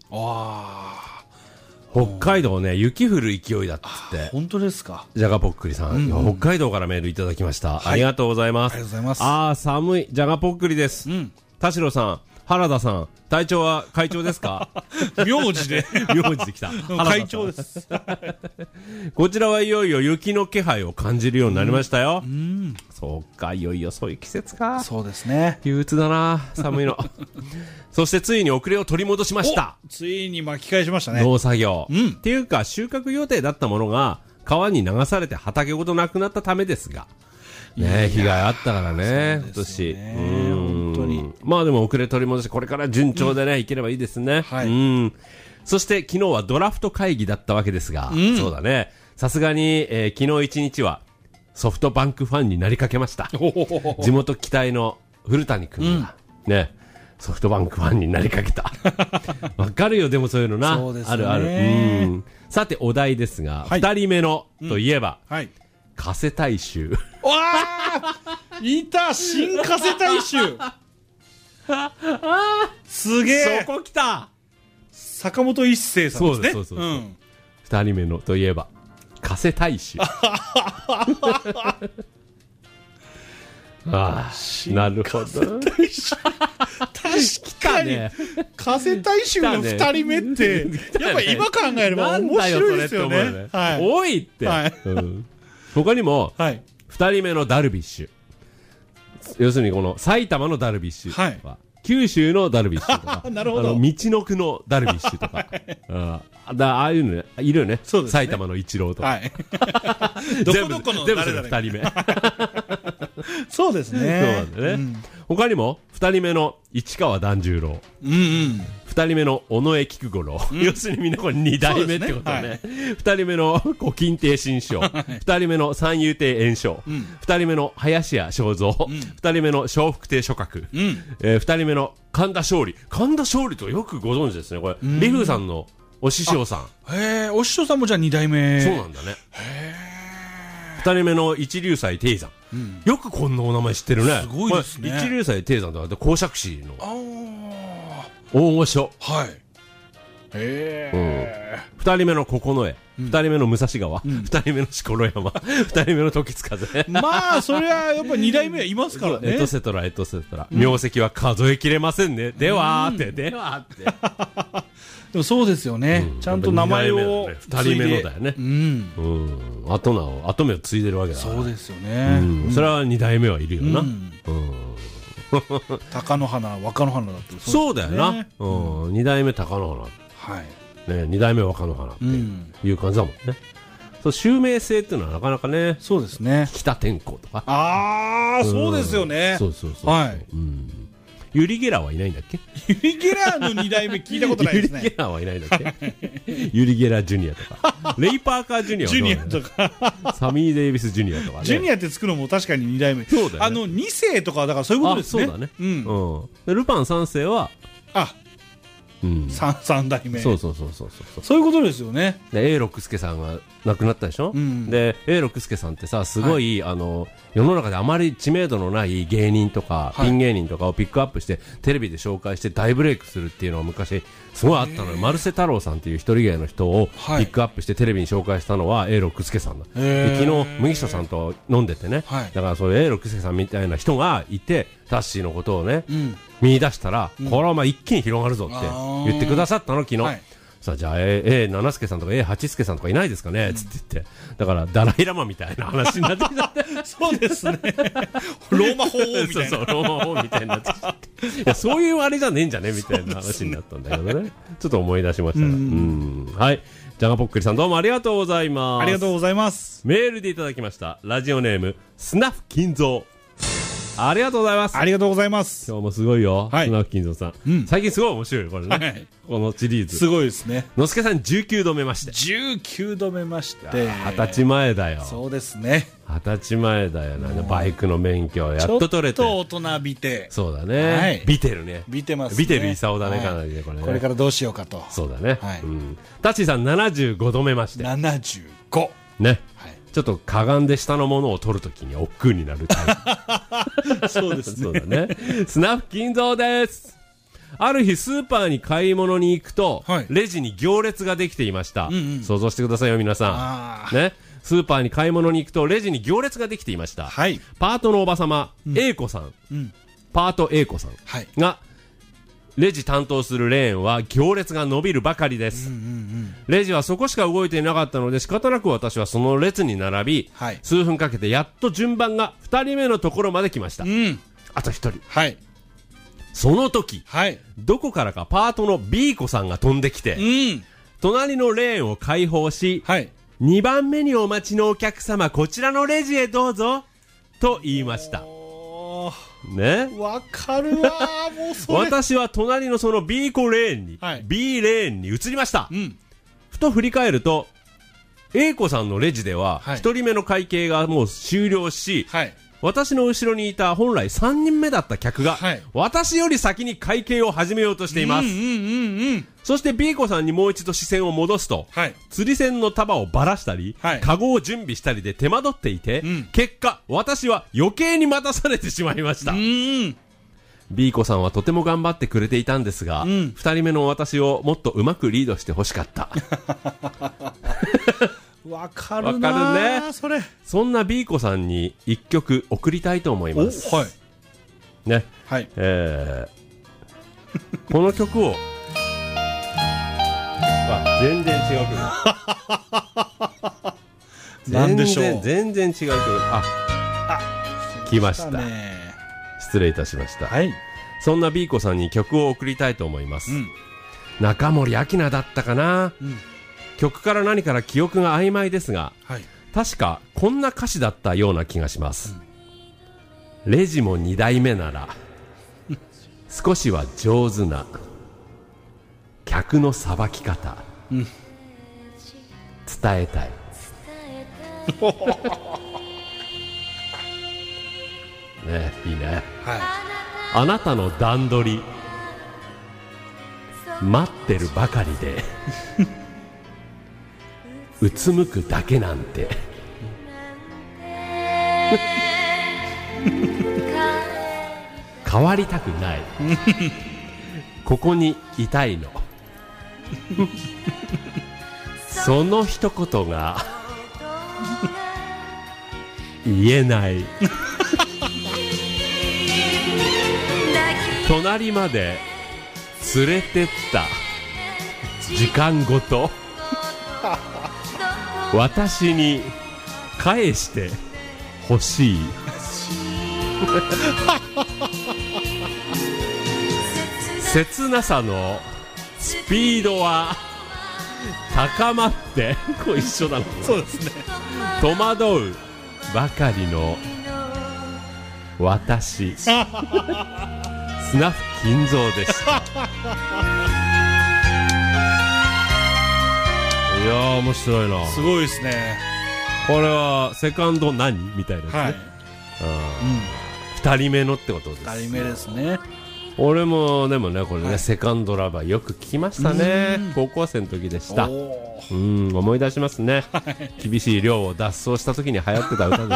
北海道ね、雪降る勢いだっつって。 本当ですか。 ジャガポックリさん、北海道からメールいただきました。ありがとうございます。 ありがとうございます。 寒い。ジャガポックリです。田代さん、原田さん、体調は会長ですか？ 名字で来た。 会長です。 こちらはいよいよ雪の気配を感じるようになりましたよ。そうか、いよいよそういう季節か。 そうですね。 憂鬱だな、寒いの。そしてついに遅れを取り戻しました。 ついに巻き返しましたね。 農作業。っていうか、収穫予定だったものが川に流されて畑ごとなくなったためですが。ね、被害あったからね、今年。 本当に。 まあでも遅れ取り戻して、これから順調でね、いければいいですね。そして昨日はドラフト会議だったわけですが、そうだね。さすがに、昨日一日はソフトバンクファンになりかけました。地元期待の古谷君が、ね、ソフトバンクファンになりかけた。わかるよ、でもそういうのな。あるある。さて、お題ですが、二人目のといえば、加瀬大衆。 わーいた新加瀬大衆すげえそこ来た坂本一生さんですね。 そう。二人目のといえば、加瀬大衆。なるほど。 確かに、加瀬大衆の二人目って、やっぱ今考えれば面白いですよね。 多いって。他にも、二人目のダルビッシュ。要するにこの埼玉のダルビッシュとか、九州のダルビッシュとか、 なるほど。 道の区のダルビッシュとか、ああいうのね、いるよね。埼玉の一郎とか。 どこどこの誰々。 二人目。 そうですね。 そうなんだね。他にも、二人目の市川團十郎。二人目の尾上菊五郎。要するにみんなこれ二代目ってことね。二人目の古今亭新章。二人目の三遊亭圓生。二人目の林家正蔵。二人目の笑福亭諸閣。二人目の神田勝利。神田勝利とよくご存知ですね。これ、李風さんのお師匠さん。 お師匠さんもじゃあ二代目。 そうなんだね。二人目の一龍斎貞山。よくこんなお名前知ってるね。 すごいですね。 一龍斎貞山って講釈師の大御所。二人目の九重、二人目の武蔵川、二人目の錣山、二人目の時津風。 まあそれはやっぱ二代目はいますからね。 エトセトラ。名跡は数えきれませんね。ではーって。でもそうですよね。ちゃんと名前を二人目のだよね。後目を継いでるわけだから。 そうですよね。 それは二代目はいるよな。 貴乃花、若乃花だって。 そうだよな。二代目貴乃花。二代目若乃花っていう感じだもんね。襲名性っていうのはなかなかね。 そうですね。 北天候とか。 そうですよね。 そう。ユリ・ゲラーはいないんだっけ？ ユリ・ゲラーの2代目聞いたことないですね。 ユリ・ゲラーはいないんだっけ？ユリ・ゲラージュニアとか。レイ・パーカージュニア。 ジュニアとか。 サミー・デイビス・ジュニアとかね。 ジュニアってつくのも確かに2代目。 そうだよね。 2世とかだからそういうことですね。 そうだね。ルパン3世は、 3代目。 そう。 そういうことですよね。 で、永六輔さんが亡くなったでしょ。で、永六輔さんってさ、すごい、世の中であまり知名度のない芸人とか、ピン芸人とかをピックアップして、テレビで紹介して大ブレイクするっていうのは昔、すごいあったのよ。マルセ太郎さんっていう一人芸の人をピックアップしてテレビに紹介したのは永六輔さんだ。で昨日、麦下さんと飲んでてね。だからそういう永六輔さんみたいな人がいて、タッシーのことをね、見出したら、これは一気に広がるぞって言ってくださったの、昨日。 さあ、じゃあ、A 七助さんとか A 八助さんとかいないですかねつって言って。だから、ダライラマみたいな話になってきた。 そうですね。ローマ法王みたいな。 そう、ローマ法王みたいになってきて。いや、そういうあれじゃねえんじゃねみたいな話になったんだけどね。ちょっと思い出しましたが。はい。ジャガポックリさんどうもありがとうございます。 ありがとうございます。 メールでいただきました。ラジオネーム、スナフ金蔵。ありがとうございます。 ありがとうございます。 今日もすごいよ。 はい。 スナフ金蔵さん。最近すごい面白いこれね。はい。このシリーズ。 すごいですね。 のすけさん19度目まして。 19度目まして。 20歳前だよ。 そうですね。 20歳前だよな。バイクの免許やっと取れて。 ちょっと大人びて。 そうだね。はい。ビテるね。 ビテますね。 ビテるイサオだね、かなりね、これね。 これからどうしようかと。 そうだね。はい。タッチーさん75度目まして。 75。 ね。はい。ちょっとかがんで下のものを取るときに億劫になるタイプ。 そうですね。 そうだね。スナフ金蔵です。ある日スーパーに買い物に行くと、はい、レジに行列ができていました。想像してくださいよ皆さん。ね。スーパーに買い物に行くとレジに行列ができていました。はい、パートのおばさま、A 子さん、パート A 子さんが、レジ担当するレーンは行列が伸びるばかりです。レジはそこしか動いていなかったので仕方なく私はその列に並び、はい、数分かけてやっと順番が2人目のところまで来ました。あと1人。はい、その時、はい、どこからかパートの B 子さんが飛んできて、隣のレーンを開放し、はい、2番目にお待ちのお客様こちらのレジへどうぞと言いました。ね、 わかるわもうそれ私は隣のその B 子レーンに、はい、B レーンに移りました、ふと振り返ると A 子さんのレジでは1人目の会計がもう終了し、はい、私の後ろにいた本来3人目だった客が、はい、私より先に会計を始めようとしています。そして B 子さんにもう一度視線を戻すと、はい、釣り線の束をばらしたり、はい、カゴを準備したりで手間取っていて、結果私は余計に待たされてしまいました。B 子さんはとても頑張ってくれていたんですが、2人目の私をもっとうまくリードしてほしかった。 わかるな。わかるね。それ。 そんな B 子さんに一曲送りたいと思います。はい。ね。はい。この曲を。全然違う曲。 なんでしょう。 全然違う曲。来ました。失礼いたしました。はい。そんな B 子さんに曲を送りたいと思います。中森明菜だったかな。曲から何から記憶が曖昧ですが、はい、確かこんな歌詞だったような気がします。レジも2代目なら少しは上手な客のさばき方、伝えたい。ね、いいね、はい、あなたの段取り待ってるばかりでうつむくだけなんて変わりたくないここにいたいのその一言が言えない隣まで連れてった時間ごと私に返してほしい切なさのスピードは高まってこれ一緒だな。 そうですね。 戸惑うばかりの私スナフ金蔵でしたいやー面白いな。 すごいですね。 これはセカンド何みたいなですね、はい、2人目のってことです。 2人目ですね。 俺もでもねこれね、はい、セカンドラバーよく聞きましたね。高校生の時でした。思い出しますね、はい、厳しい寮を脱走した時に流行ってた歌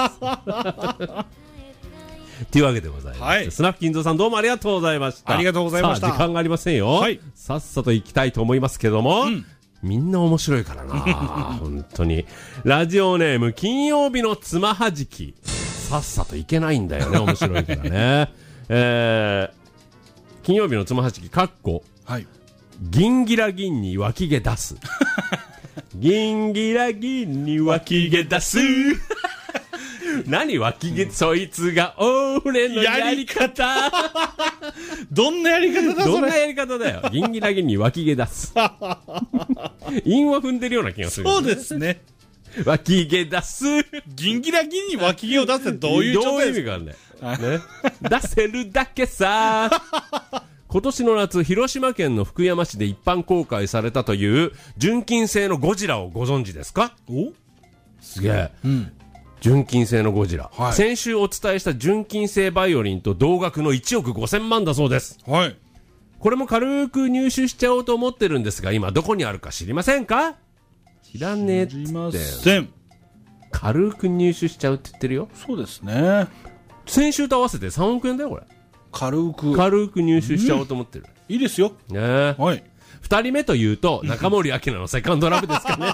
ですというわけでございます、はい、スナフ金蔵さんどうもありがとうございました。 ありがとうございました。 時間がありませんよ、はい、さっさと行きたいと思いますけども、みんな面白いからな本当に。ラジオネーム金曜日のつまはじき、さっさと行けないんだよね面白いからね金曜日のつまはじきかっこ、はい、 ギンギラギンに脇毛出す。ギンギラギンに脇毛出す。何脇毛、そいつが俺のやり方。 どんなやり方だそれ。 どんなやり方だよ。ギンギラギンに脇毛出す。韻は踏んでるような気がする。 そうですね。 脇毛出す。 ギンギラギンに脇毛を出すってどういう状態ですか。 どういう意味があるんだよ。ね。出せるだけさ。今年の夏、広島県の福山市で一般公開されたという純金製のゴジラをご存知ですか？ お？ すげえ。純金製のゴジラ、 はい、 先週お伝えした純金製バイオリンと同額の1億5000万だそうです。 はい。 これも軽く入手しちゃおうと思ってるんですが、今どこにあるか知りませんか？知らねえっつって。知りません。軽く入手しちゃうって言ってるよ。 そうですね。 先週と合わせて3億円だよこれ。軽く入手しちゃおうと思ってる。 いいですよ。 ねえ。 はい。 2人目というと中森明菜のセカンドラブですかね。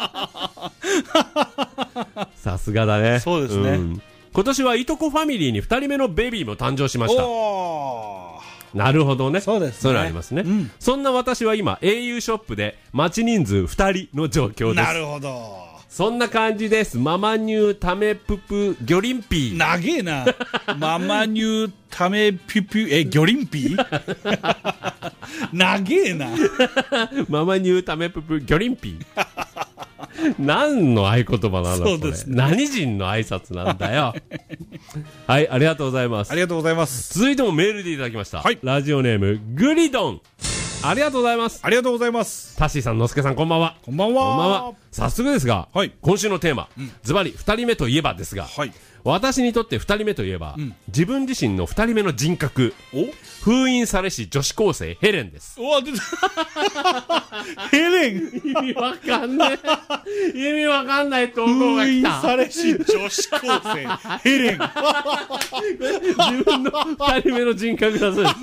さすがだね。 そうですね。 今年はいとこファミリーに2人目のベビーも誕生しました。 おー、 なるほどね。 そうですね。 そういうのありますね。そんな私は今 au ショップで待ち人数2人の状況です。 なるほど。 そんな感じです。ママニュータメププギョリンピー。 長えな。ママニュータメピュピュギョリンピー。長えな。 ママニュータメププギョリンピー。何の合言葉なの？ そうですね。 何人の挨拶なんだよ。はい、ありがとうございます。 ありがとうございます。 続いてもメールでいただきました。 はい。 ラジオネームグリドン。ありがとうございます。 ありがとうございます。 タッシーさん、のすけさん、こんばんは。 こんばんは。 こんばんは。早速ですが、 はい、 今週のテーマ、ズバリ2人目といえばですが、 はい、 私にとって2人目といえば、自分自身の2人目の人格、封印されし女子高生ヘレンです。 うわ、出た。ヘレン。 意味わかんない。意味わかんない投稿が来た。 封印されし女子高生ヘレン。 自分の2人目の人格だそうです。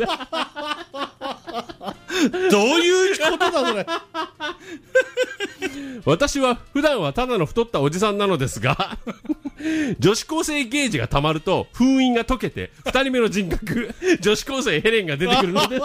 どういうことだそれ。 私は普段はただの太ったおじさんなのですが、女子高生ゲージが溜まると封印が解けて2人目の人格、女子高生ヘレンが出てくるのです。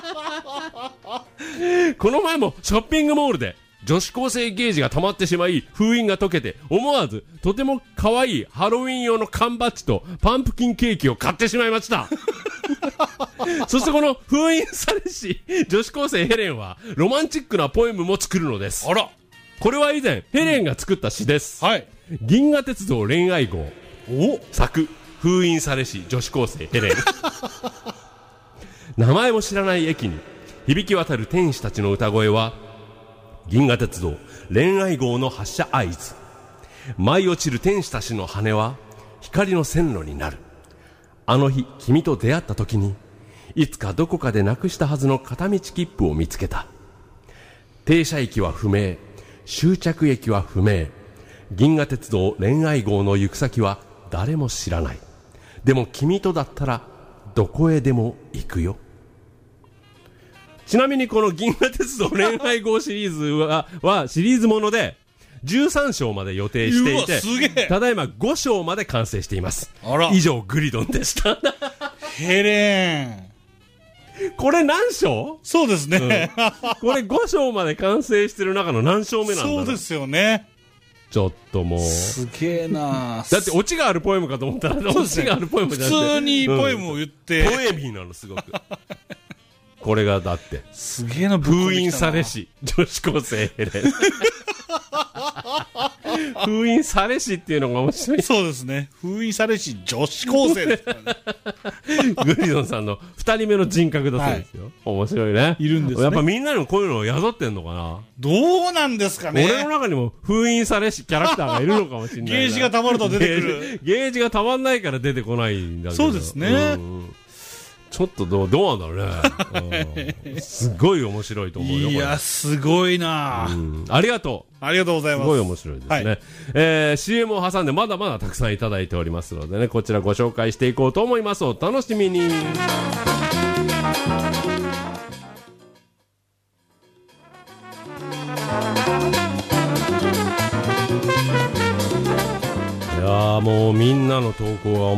この前もショッピングモールで女子高生ゲージが溜まってしまい封印が解けて、思わずとても可愛いハロウィン用の缶バッジとパンプキンケーキを買ってしまいました。そしてこの封印されし女子高生ヘレンはロマンチックなポエムも作るのです。 あら、 これは以前ヘレンが作った詩です。 はい。 銀河鉄道恋愛号。 お、 作封印されし女子高生ヘレン。名前も知らない駅に響き渡る天使たちの歌声は銀河鉄道恋愛号の発車合図。舞い落ちる天使たちの羽は光の線路になる。あの日君と出会った時にいつかどこかでなくしたはずの片道切符を見つけた。停車駅は不明、終着駅は不明。銀河鉄道恋愛号の行く先は誰も知らない。でも君とだったらどこへでも行くよ。ちなみにこの銀河鉄道恋愛号シリーズはシリーズもので13章まで予定していて、 すげえ、 ただいま5章まで完成しています。 あら、 以上グリドンでした。 ヘレン。 これ何章？ そうですね。 これ5章まで完成してる中の何章目なんだろう。 そうですよね。 ちょっともうすげえな。 だってオチがあるポエムかと思ったら、オチがあるポエムじゃなくて普通にポエムを言って、 ポエミーなのすごく。これがだってすげえな。 封印されし女子高生ヘレン。封印されしっていうのが面白い。 そうですね。封印されし女子高生ですからね。 グリドンさんの2人目の人格だそうですよ。はい、面白いね。 いるんですね。 やっぱみんなにもこういうのを宿ってんのかな。 どうなんですかね。 俺の中にも封印されしキャラクターがいるのかもしれない。 ゲージが溜まると出てくる。 ゲージが溜まんないから出てこないんだけど。 そうですね。 ちょっとどうなんだろうね。すごい面白いと思うよ。 いや、すごいな。 ありがとう。 ありがとうございます。 すごい面白いですね。はい、CM を挟んでまだまだたくさんいただいておりますのでね、こちらご紹介していこうと思います。お楽しみに。いやーもうみんなの投稿が面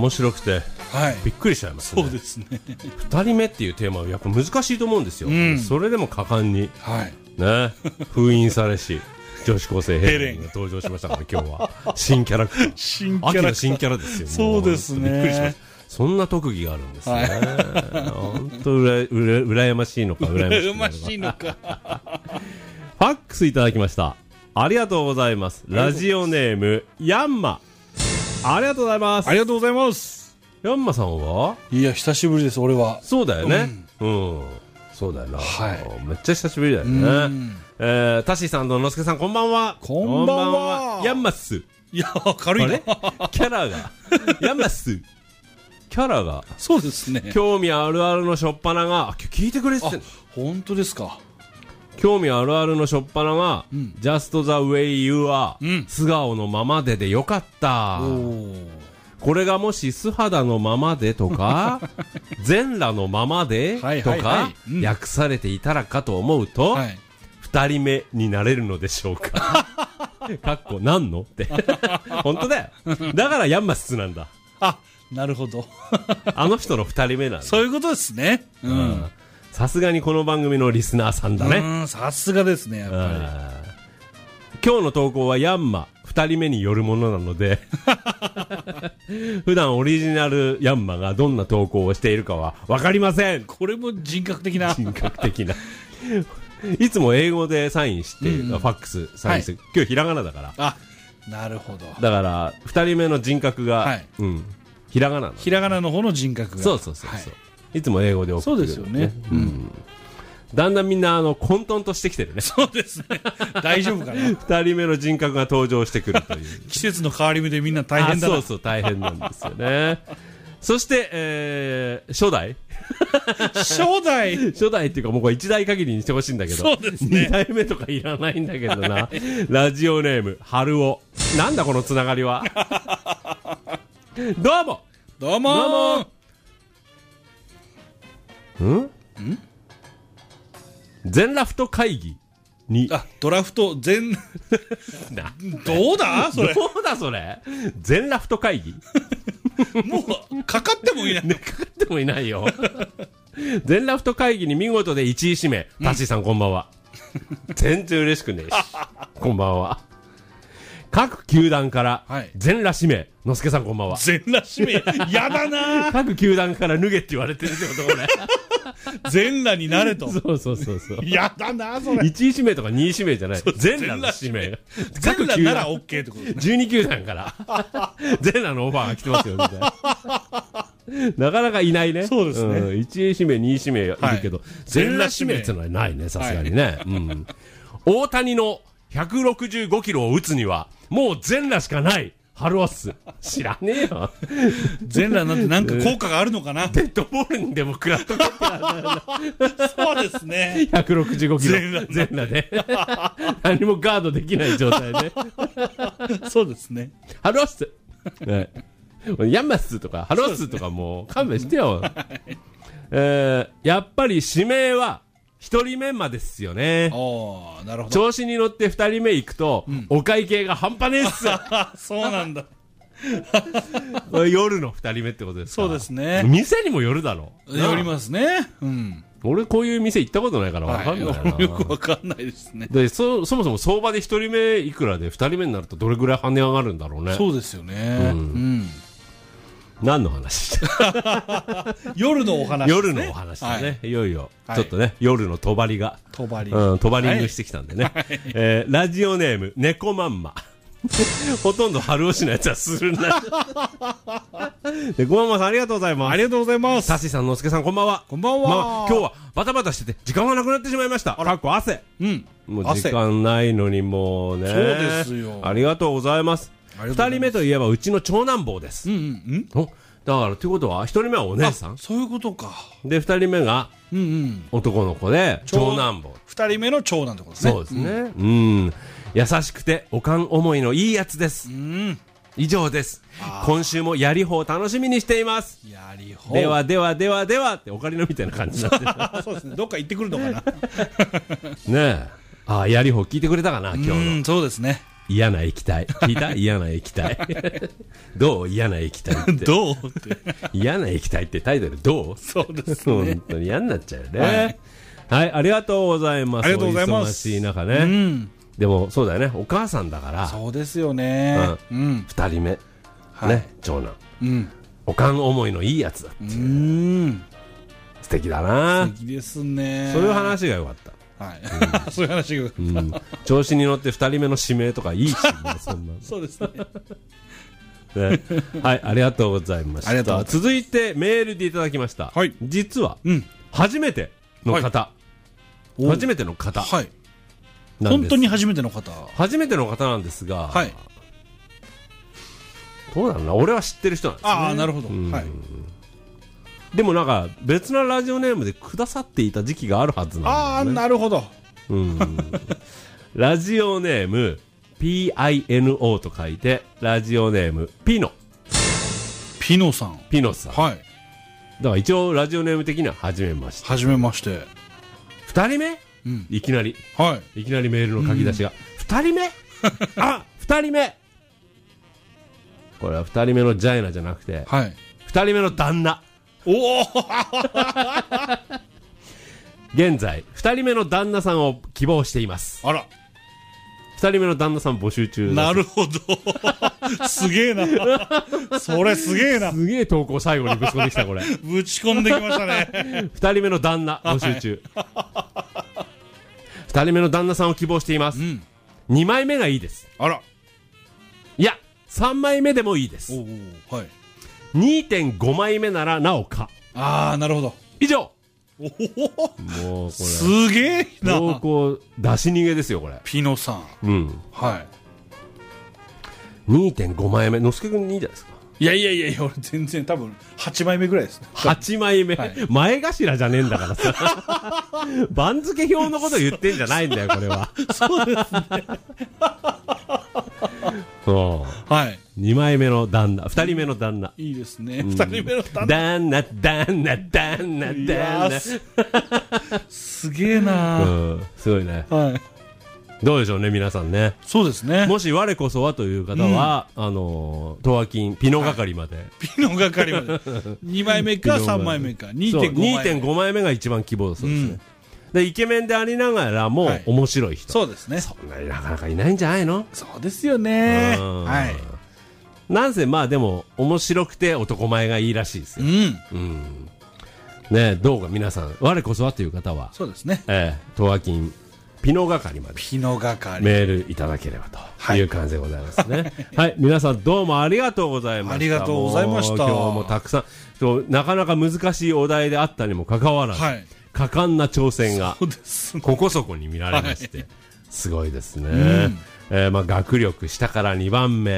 面白くて、 はい、 びっくりしちゃいますね。 そうですね。 2人目っていうテーマはやっぱ難しいと思うんですよ。それでも果敢に、ね、封印されし、女子高生ヘレンが登場しましたから、今日は。新キャラクター。秋の新キャラですよ。 そうですね。 びっくりしました。そんな特技があるんですね。本当羨ましいのか、 羨ましいのか。 ファックスいただきました。ありがとうございます。ラジオネーム、ヤンマ。ありがとうございます。 ありがとうございます。 ヤンマさんはいや、久しぶりです、俺は。 そうだよね。そうだよな。めっちゃ久しぶりだよね。タシさんとのすけさん、こんばんは。 こんばんは。 ヤンマっす。 いや、軽いね。 キャラが。ヤンマっす。キャラが。 そうですね。 興味あるあるのしょっぱなが、聞いてくれてて。 本当ですか。 興味あるあるのしょっぱなが、Just the way you are、素顔のままででよかった。これがもし素肌のままでとか、全裸のままでとか、訳されていたらかと思うと、二人目になれるのでしょうか。かっこ、なんのって。本当だよ。だからヤンマスなんだ。 あ、なるほど。 あの人の二人目なんだ。 そういうことですね。 さすがにこの番組のリスナーさんだね。 さすがですね、やっぱり。今日の投稿はヤンマ2人目によるものなので普段オリジナルヤンマがどんな投稿をしているかは分かりません。 これも人格的な。 人格的な。いつも英語でサインして、ファックスサインして、今日ひらがなだから。 あ、なるほど。 だから2人目の人格が、ひらがなの。 ひらがなの方の人格が。 そうそうそうそう。いつも英語で送ってくる。 そうですよね。 だんだんみんな混沌としてきてるね。 そうですね。大丈夫かな。 二人目の人格が登場してくるという。 季節の変わり目でみんな大変だな。 そうそう、大変なんですよね。そして、初代初代っていうかもうこれ1代限りにしてほしいんだけど。 そうですね。 2代目とかいらないんだけどな。ラジオネーム、春尾。なんだこのつながりは。どうもどうも全ラフト会議に。 ドラフト全どうだそれ。 どうだそれ。全ラフト会議もうかかってもいない、 ね、かかってもいないよ。全ラフト会議に見事で1位指名。タッシーさんこんばんは。全然嬉しくねえし。こんばんは。各球団から全裸指名。のすけさんこんばんは。 全裸指名やだな。 各球団から脱げって言われてるってことこれ。 全裸になれと。 そうそう。 やだなそれ。 1位指名とか2位指名じゃない。全裸の指名。 全裸なら OK ってことですね。 12球団から全裸のオファーが来てますよみたいな。なかなかいないね。 そうですね。 1位指名2位指名いるけど、全裸指名ってのはないね、さすがにね。大谷の165キロを打つにはもう全裸しかない。春オス。知らねえよ。 全裸なんてなんか効果があるのかな。 デッドボールにでも食らっとけってそうですね。 165キロ。全裸で。何もガードできない状態で。 そうですね。 春オス。ヤンマスとか、ハロスとかもう勘弁してよ。やっぱり指名は一人目までですよね。 なるほど。 調子に乗って二人目行くと、お会計が半端ねえっす。 そうなんだ。 夜の二人目ってことですか。 そうですね。 店にもよるだろう。 よりますね。 俺こういう店行ったことないから分かんないな。 よく分かんないですね。 でそもそも相場で一人目いくらで二人目になるとどれぐらい跳ね上がるんだろうね。 そうですよね。 何の話夜のお話ですね。 夜のお話だね。いよいよちょっとね、夜のとばりがとばりングしてきたんでね。ラジオネーム猫まんま。ほとんど春押しのやつはするな。猫まんまさんありがとうございます。 ありがとうございます。 タッシーさんのすけさんこんばんは。 こんばんは。 今日はバタバタしてて時間がなくなってしまいました。かっこ汗。もう時間ないのにもうね。 そうですよ。 ありがとうございます。二人目といえばうちの長男坊です。だからということは一人目はお姉さん。 そういうことか。 で二人目が男の子で長男坊。 二人目の長男ってことですね。 そうですね。優しくておかん思いのいいやつです。以上です。今週もやりほう楽しみにしています。 やりほう。 ではではではではってオカリナみたいな感じになってる。 そうですね。どっか行ってくるのかな。 ねえ。やりほう聞いてくれたかな今日の。 そうですね。 嫌な液体。聞いた嫌な液体。どう嫌な液体って。 どうって。 嫌な液体ってタイトルどうそうですね。 本当に嫌になっちゃうよね。はい、ありがとうございます。 ありがとうございます。 お忙しい中ね。でも、そうだよね。お母さんだから。 そうですよね。 二人目。ね、長男。おかん思いのいいやつだって。素敵だな。 素敵ですね。 そういう話がよかった。 はい。そういう話が。 調子に乗って二人目の指名とかいいし、そんな。 そうですね。 はい、ありがとうございました。続いてメールでいただきました。 はい。 実は、初めての方。初めての方。 はい。本当に初めての方。 初めての方なんですが、 はい。 どうなのな、俺は知ってる人なんですね。 ああ、なるほど。はい。 でもなんか別なラジオネームでくださっていた時期があるはずなんだよね。 ああ、なるほど。 ラジオネーム PINO と書いてラジオネームピノ。 ピノさん。 ピノさん。 はい。 だから一応ラジオネーム的には初めまして。 初めまして。 二人目？いきなり。 はい。 いきなりメールの書き出しが。二人目？あ、二人目。これは二人目のジャイナじゃなくて、 はい。 二人目の旦那。 おお現在2人目の旦那さんを希望しています。 あら、 2人目の旦那さん募集中です。 なるほど。すげえな。それすげえな。 すげえ投稿最後にぶち込んできたこれ。 ぶち込んできましたね。 2人目の旦那募集中。2人目の旦那さんを希望しています。2枚目がいいです。 あら、 いや3枚目でもいいです。 はい。 2.5 枚目ならなおか。 ああ、なるほど。 以上。 おお、 もうこれすげえな。 投稿出し逃げですよこれ。 ピノさん。はい。 2.5 枚目、のすけくんいいんじゃないですか。 いや、俺全然多分8枚目ぐらいですね。 8枚目、はい、前頭じゃねえんだからさ。番付表のこと言ってんじゃないんだよこれは。 そうですね。 そう。はい。2枚目の旦那、2人目の旦那。 いいですね。2人目の旦那。旦那。 すげえな。 すごいね。 はい。 どうでしょうね皆さんね。 そうですね。 もし我こそはという方は、東和金ピノ係まで。 ピノ係まで。2枚目か3枚目か。 2.5 枚目が一番希望だそうですね。でイケメンでありながらも面白い人。 そうですね。 そんなになかなかいないんじゃないの。 そうですよね。はい。 なんせまあでも面白くて男前がいいらしいですよ。ね、どうか皆さん我こそはという方はそうですね。 東和金ピノ係までピノ係メールいただければという感じでございますね。はい、皆さんどうもありがとうございました。 ありがとうございました。 今日もたくさんなかなか難しいお題であったにもかかわらず、果敢な挑戦がここそこに見られまして、すごいですね。まあ学力下から2番目、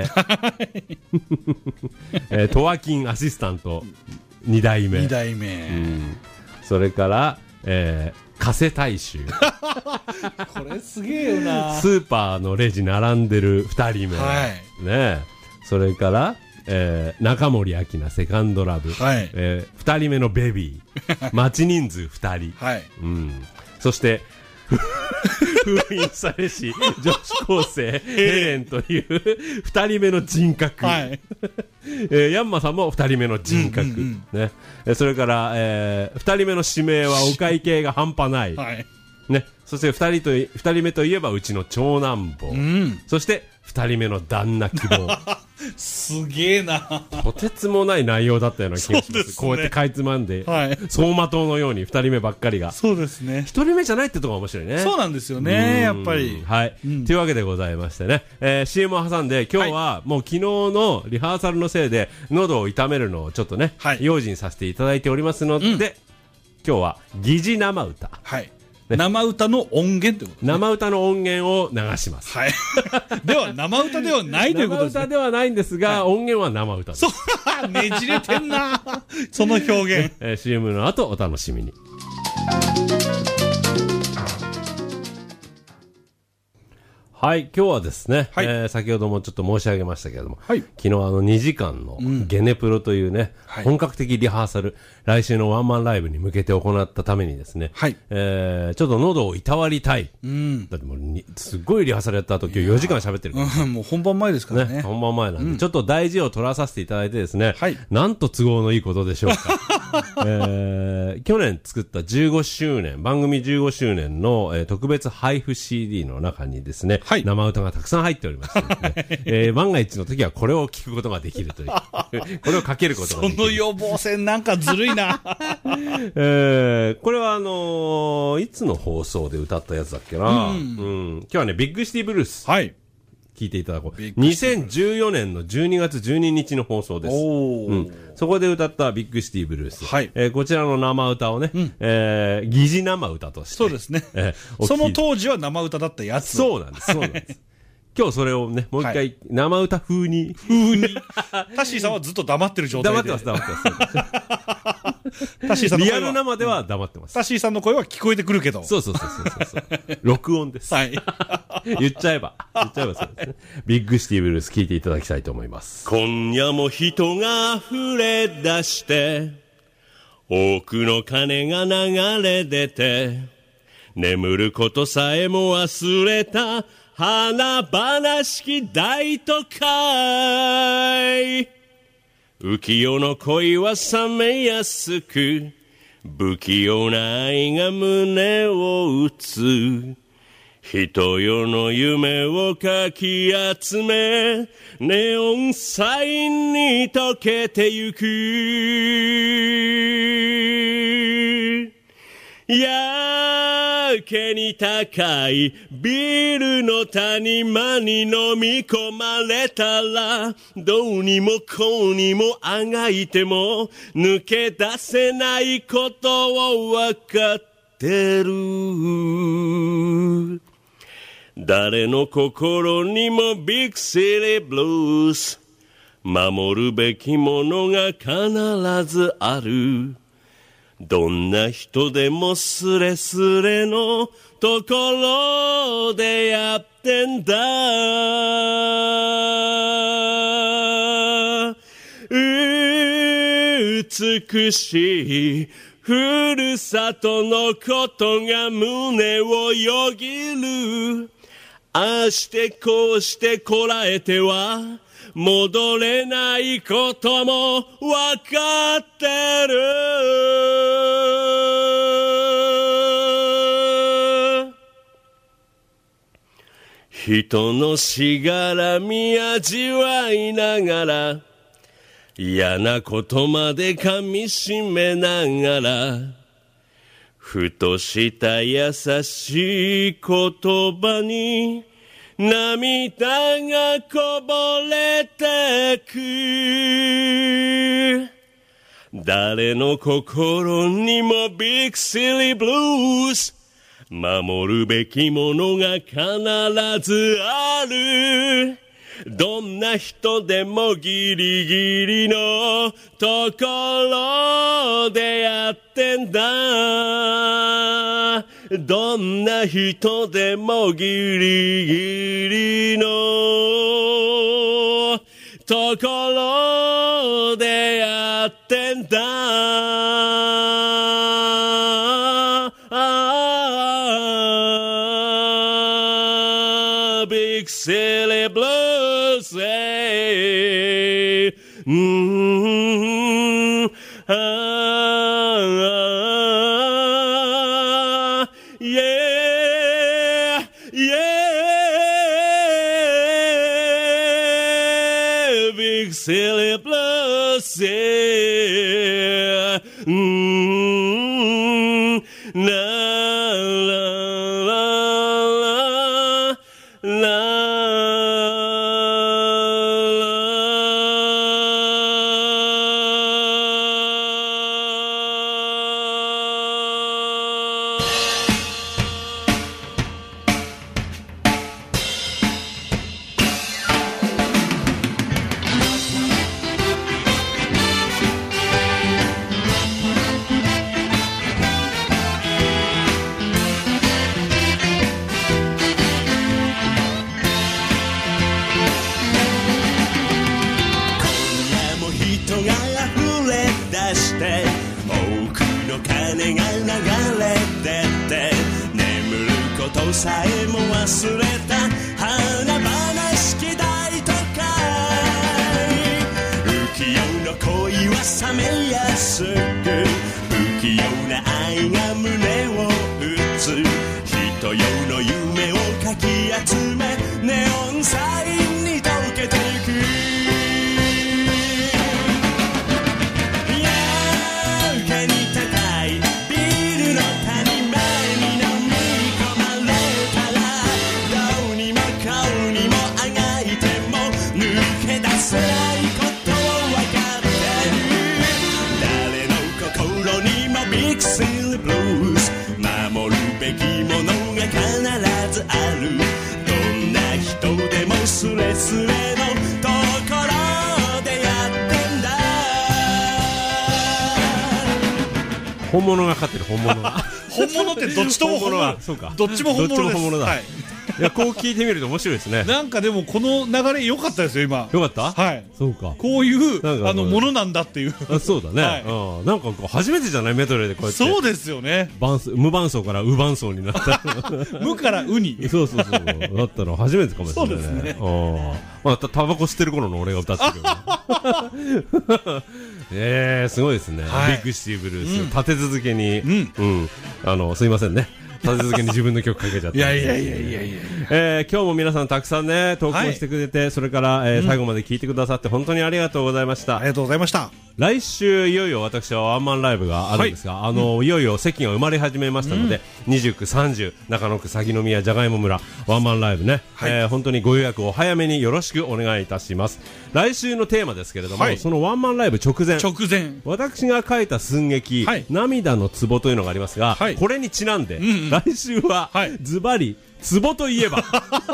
東和金アシスタント2代目、それから加瀬大衆。これすげえよな。 スーパーのレジ並んでる2人目、ね、それから中森明菜セカンドラブ、2人目のベビー、待ち人数2人、そして封印されし女子高生ヘレンという2人目の人格、ヤンマさんも2人目の人格、ね、それから、2人目の指名はお会計が半端ない、ね、そして2人目といえばうちの長男坊、そして2人目の旦那希望。 すげえな。 とてつもない内容だったような気がします。こうやってかいつまんで、走馬灯のように2人目ばっかりが。 そうですね。 1人目じゃないってとこが面白いね。 そうなんですよね、やっぱり。 はい。というわけでございましてね、CM を挟んで今日はもう昨日のリハーサルのせいで喉を痛めるのをちょっとね、用心させていただいておりますので、今日は疑似生歌。 生歌の音源ということですね。 生歌の音源を流します。 はい。では、生歌ではないということですね。 生歌ではないんですが、音源は生歌です。 そう、ねじれてんな。その表現。 CM の後お楽しみに。 はい、今日はですね、 はい先ほどもちょっと申し上げましたけれども、 はい、 昨日2時間のゲネプロというね、本格的リハーサル、来週のワンマンライブに向けて行ったためにですね、 はい、 ちょっと喉をいたわりたい。だってもうすっごいリハーサルやった後、今日4時間喋ってるから、 もう本番前ですからね。 本番前なんで、ちょっと大事を取らさせていただいてですね、 はい、 なんと都合のいいことでしょうか。去年作った15周年、番組15周年の、特別配布 CD の中にですね、 はい、 生歌がたくさん入っておりましてですね、万が一の時はこれを聞くことができるという。これをかけることができる。 その予防線なんかずるいな。 これはいつの放送で歌ったやつだっけな。今日はね、ビッグシティブルース。 はい。 聞いていただこう。2014年の12月12日の放送です。そこで歌ったビッグシティブルース。 はい。 こちらの生歌をね、疑似生歌として。 そうですね。その当時は生歌だったやつ。 そうなんです。そうなんです。今日それをね、もう一回、生歌風に。 タッシーさんはずっと黙ってる状態で。 黙ってます。 タッシーさんの声はリアル生では黙ってます。 タッシーさんの声は聞こえてくるけど。 そう。録音です。 はい。 言っちゃえばそうですね。ビッグシティブルース聞いていただきたいと思います。 今夜も人が溢れ出して、多くの金が流れ出て、眠ることさえも忘れた、華々しき大都会。浮世の恋は冷めやすく、不器用な愛が胸を打つ。人世の夢をかき集め、ネオンサインに溶けてゆく。やけに高いビルの谷間に飲み込まれたら、どうにもこうにもあがいても抜け出せないことをわかってる。誰の心にもビッグシティブルース、守るべきものが必ずある。どんな人でもスレスレのところでやってんだ。美しいふるさとのことが胸をよぎる。ああしてこうしてこらえては戻れないこともわかってる。人のしがらみ味わいながら、嫌なことまで噛みしめながら、ふとした優しい言葉に涙がこぼれてく。誰の心にもビッグシティブルース、守るべきものが必ずある。どんな人でもギリギリのところでやってんだ。どんな人でもギリギリのところでやってんだ。ビッグシティブルース、Big Silly Blues, ことさえも忘れた華々しき大都会浮世の恋は冷めやすく不器用な愛が胸を打つ人よの夢をかき集めネオンサインに溶けていく夜に高いビルの谷間に飲み込まれたらどうにもこうにもあがいても抜け出せないことを分かってる誰の心にもビッグシルブルース守るべきものが必ずあるどんな人でもスレスレのところでやってんだ本物が勝ってる本物が本物ってどっちとも本物はそうかどっちも本物です。 どっちも本物だ、 はい、 いやこう聞いてみると面白いですね。 なんかでもこの流れ良かったですよ今。 良かった？ はい。 そうか。 こういうものなんだっていう。 あそうだね。 はいうん、なんかこう初めてじゃないメドレーでこうやって。 そうですよね。 無伴奏からウ伴奏になった。 無からウに。 そうそうそう。だったの初めてかもしれないね。 そうですね。 まあタバコ吸ってる頃の俺が歌ってる。すごいですね。 はい、 ビッグシティブルース、立て続けに、 うん、 すいませんね。立て続けに自分の曲かけちゃって。 いや。 今日も皆さんたくさんね、投稿してくれて、それから、最後まで聞いてくださって本当にありがとうございました。 ありがとうございました。 来週いよいよ私はワンマンライブがあるんですが、いよいよ席が生まれ始めましたので、29、30、中野区鷺宮じゃがいも村、ワンマンライブね、本当にご予約を早めによろしくお願いいたします。来週のテーマですけれども、そのワンマンライブ直前、私が書いた寸劇、涙の壺というのがありますが、これにちなんで、来週は、ズバリ、壺といえば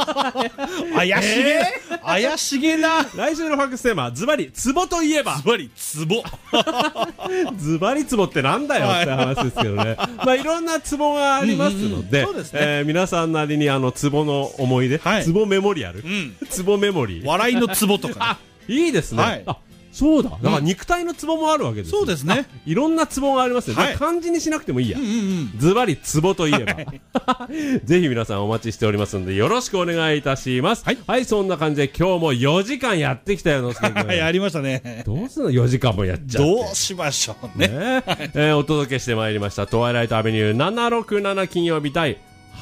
怪しげな来週のファックステーマズバリ壺といえばズバリ壺ズバリ壺ってなんだよって話ですけどねまあいろんな壺がありますので、皆さんなりに壺の思い出、壺メモリアル、壺メモリー笑いの壺とか、 いいですね、そうだ。だから肉体のツボもあるわけです。 そうですね。 いろんなツボがありますよね。漢字にしなくてもいいや。ズバリツボといえば。ぜひ皆さんお待ちしておりますので、よろしくお願いいたします。はい、そんな感じで今日も4時間やってきたよ、のすけくん。 やりましたね。 どうすんの ?4 時間もやっちゃって。 どうしましょうね。 お届けしてまいりました。トワイライトアベニュー767金曜日第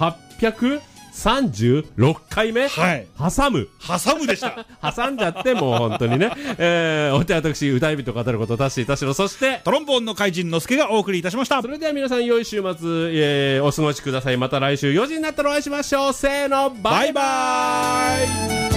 836回目、挟むでした挟んじゃってもう本当にね、お手私歌い人語ることタッシー田代、そしてトロンボーンの怪人のすけがお送りいたしました。 それでは皆さん良い週末、お過ごしください。また来週4時になったらお会いしましょう。せーの、バイバーイ。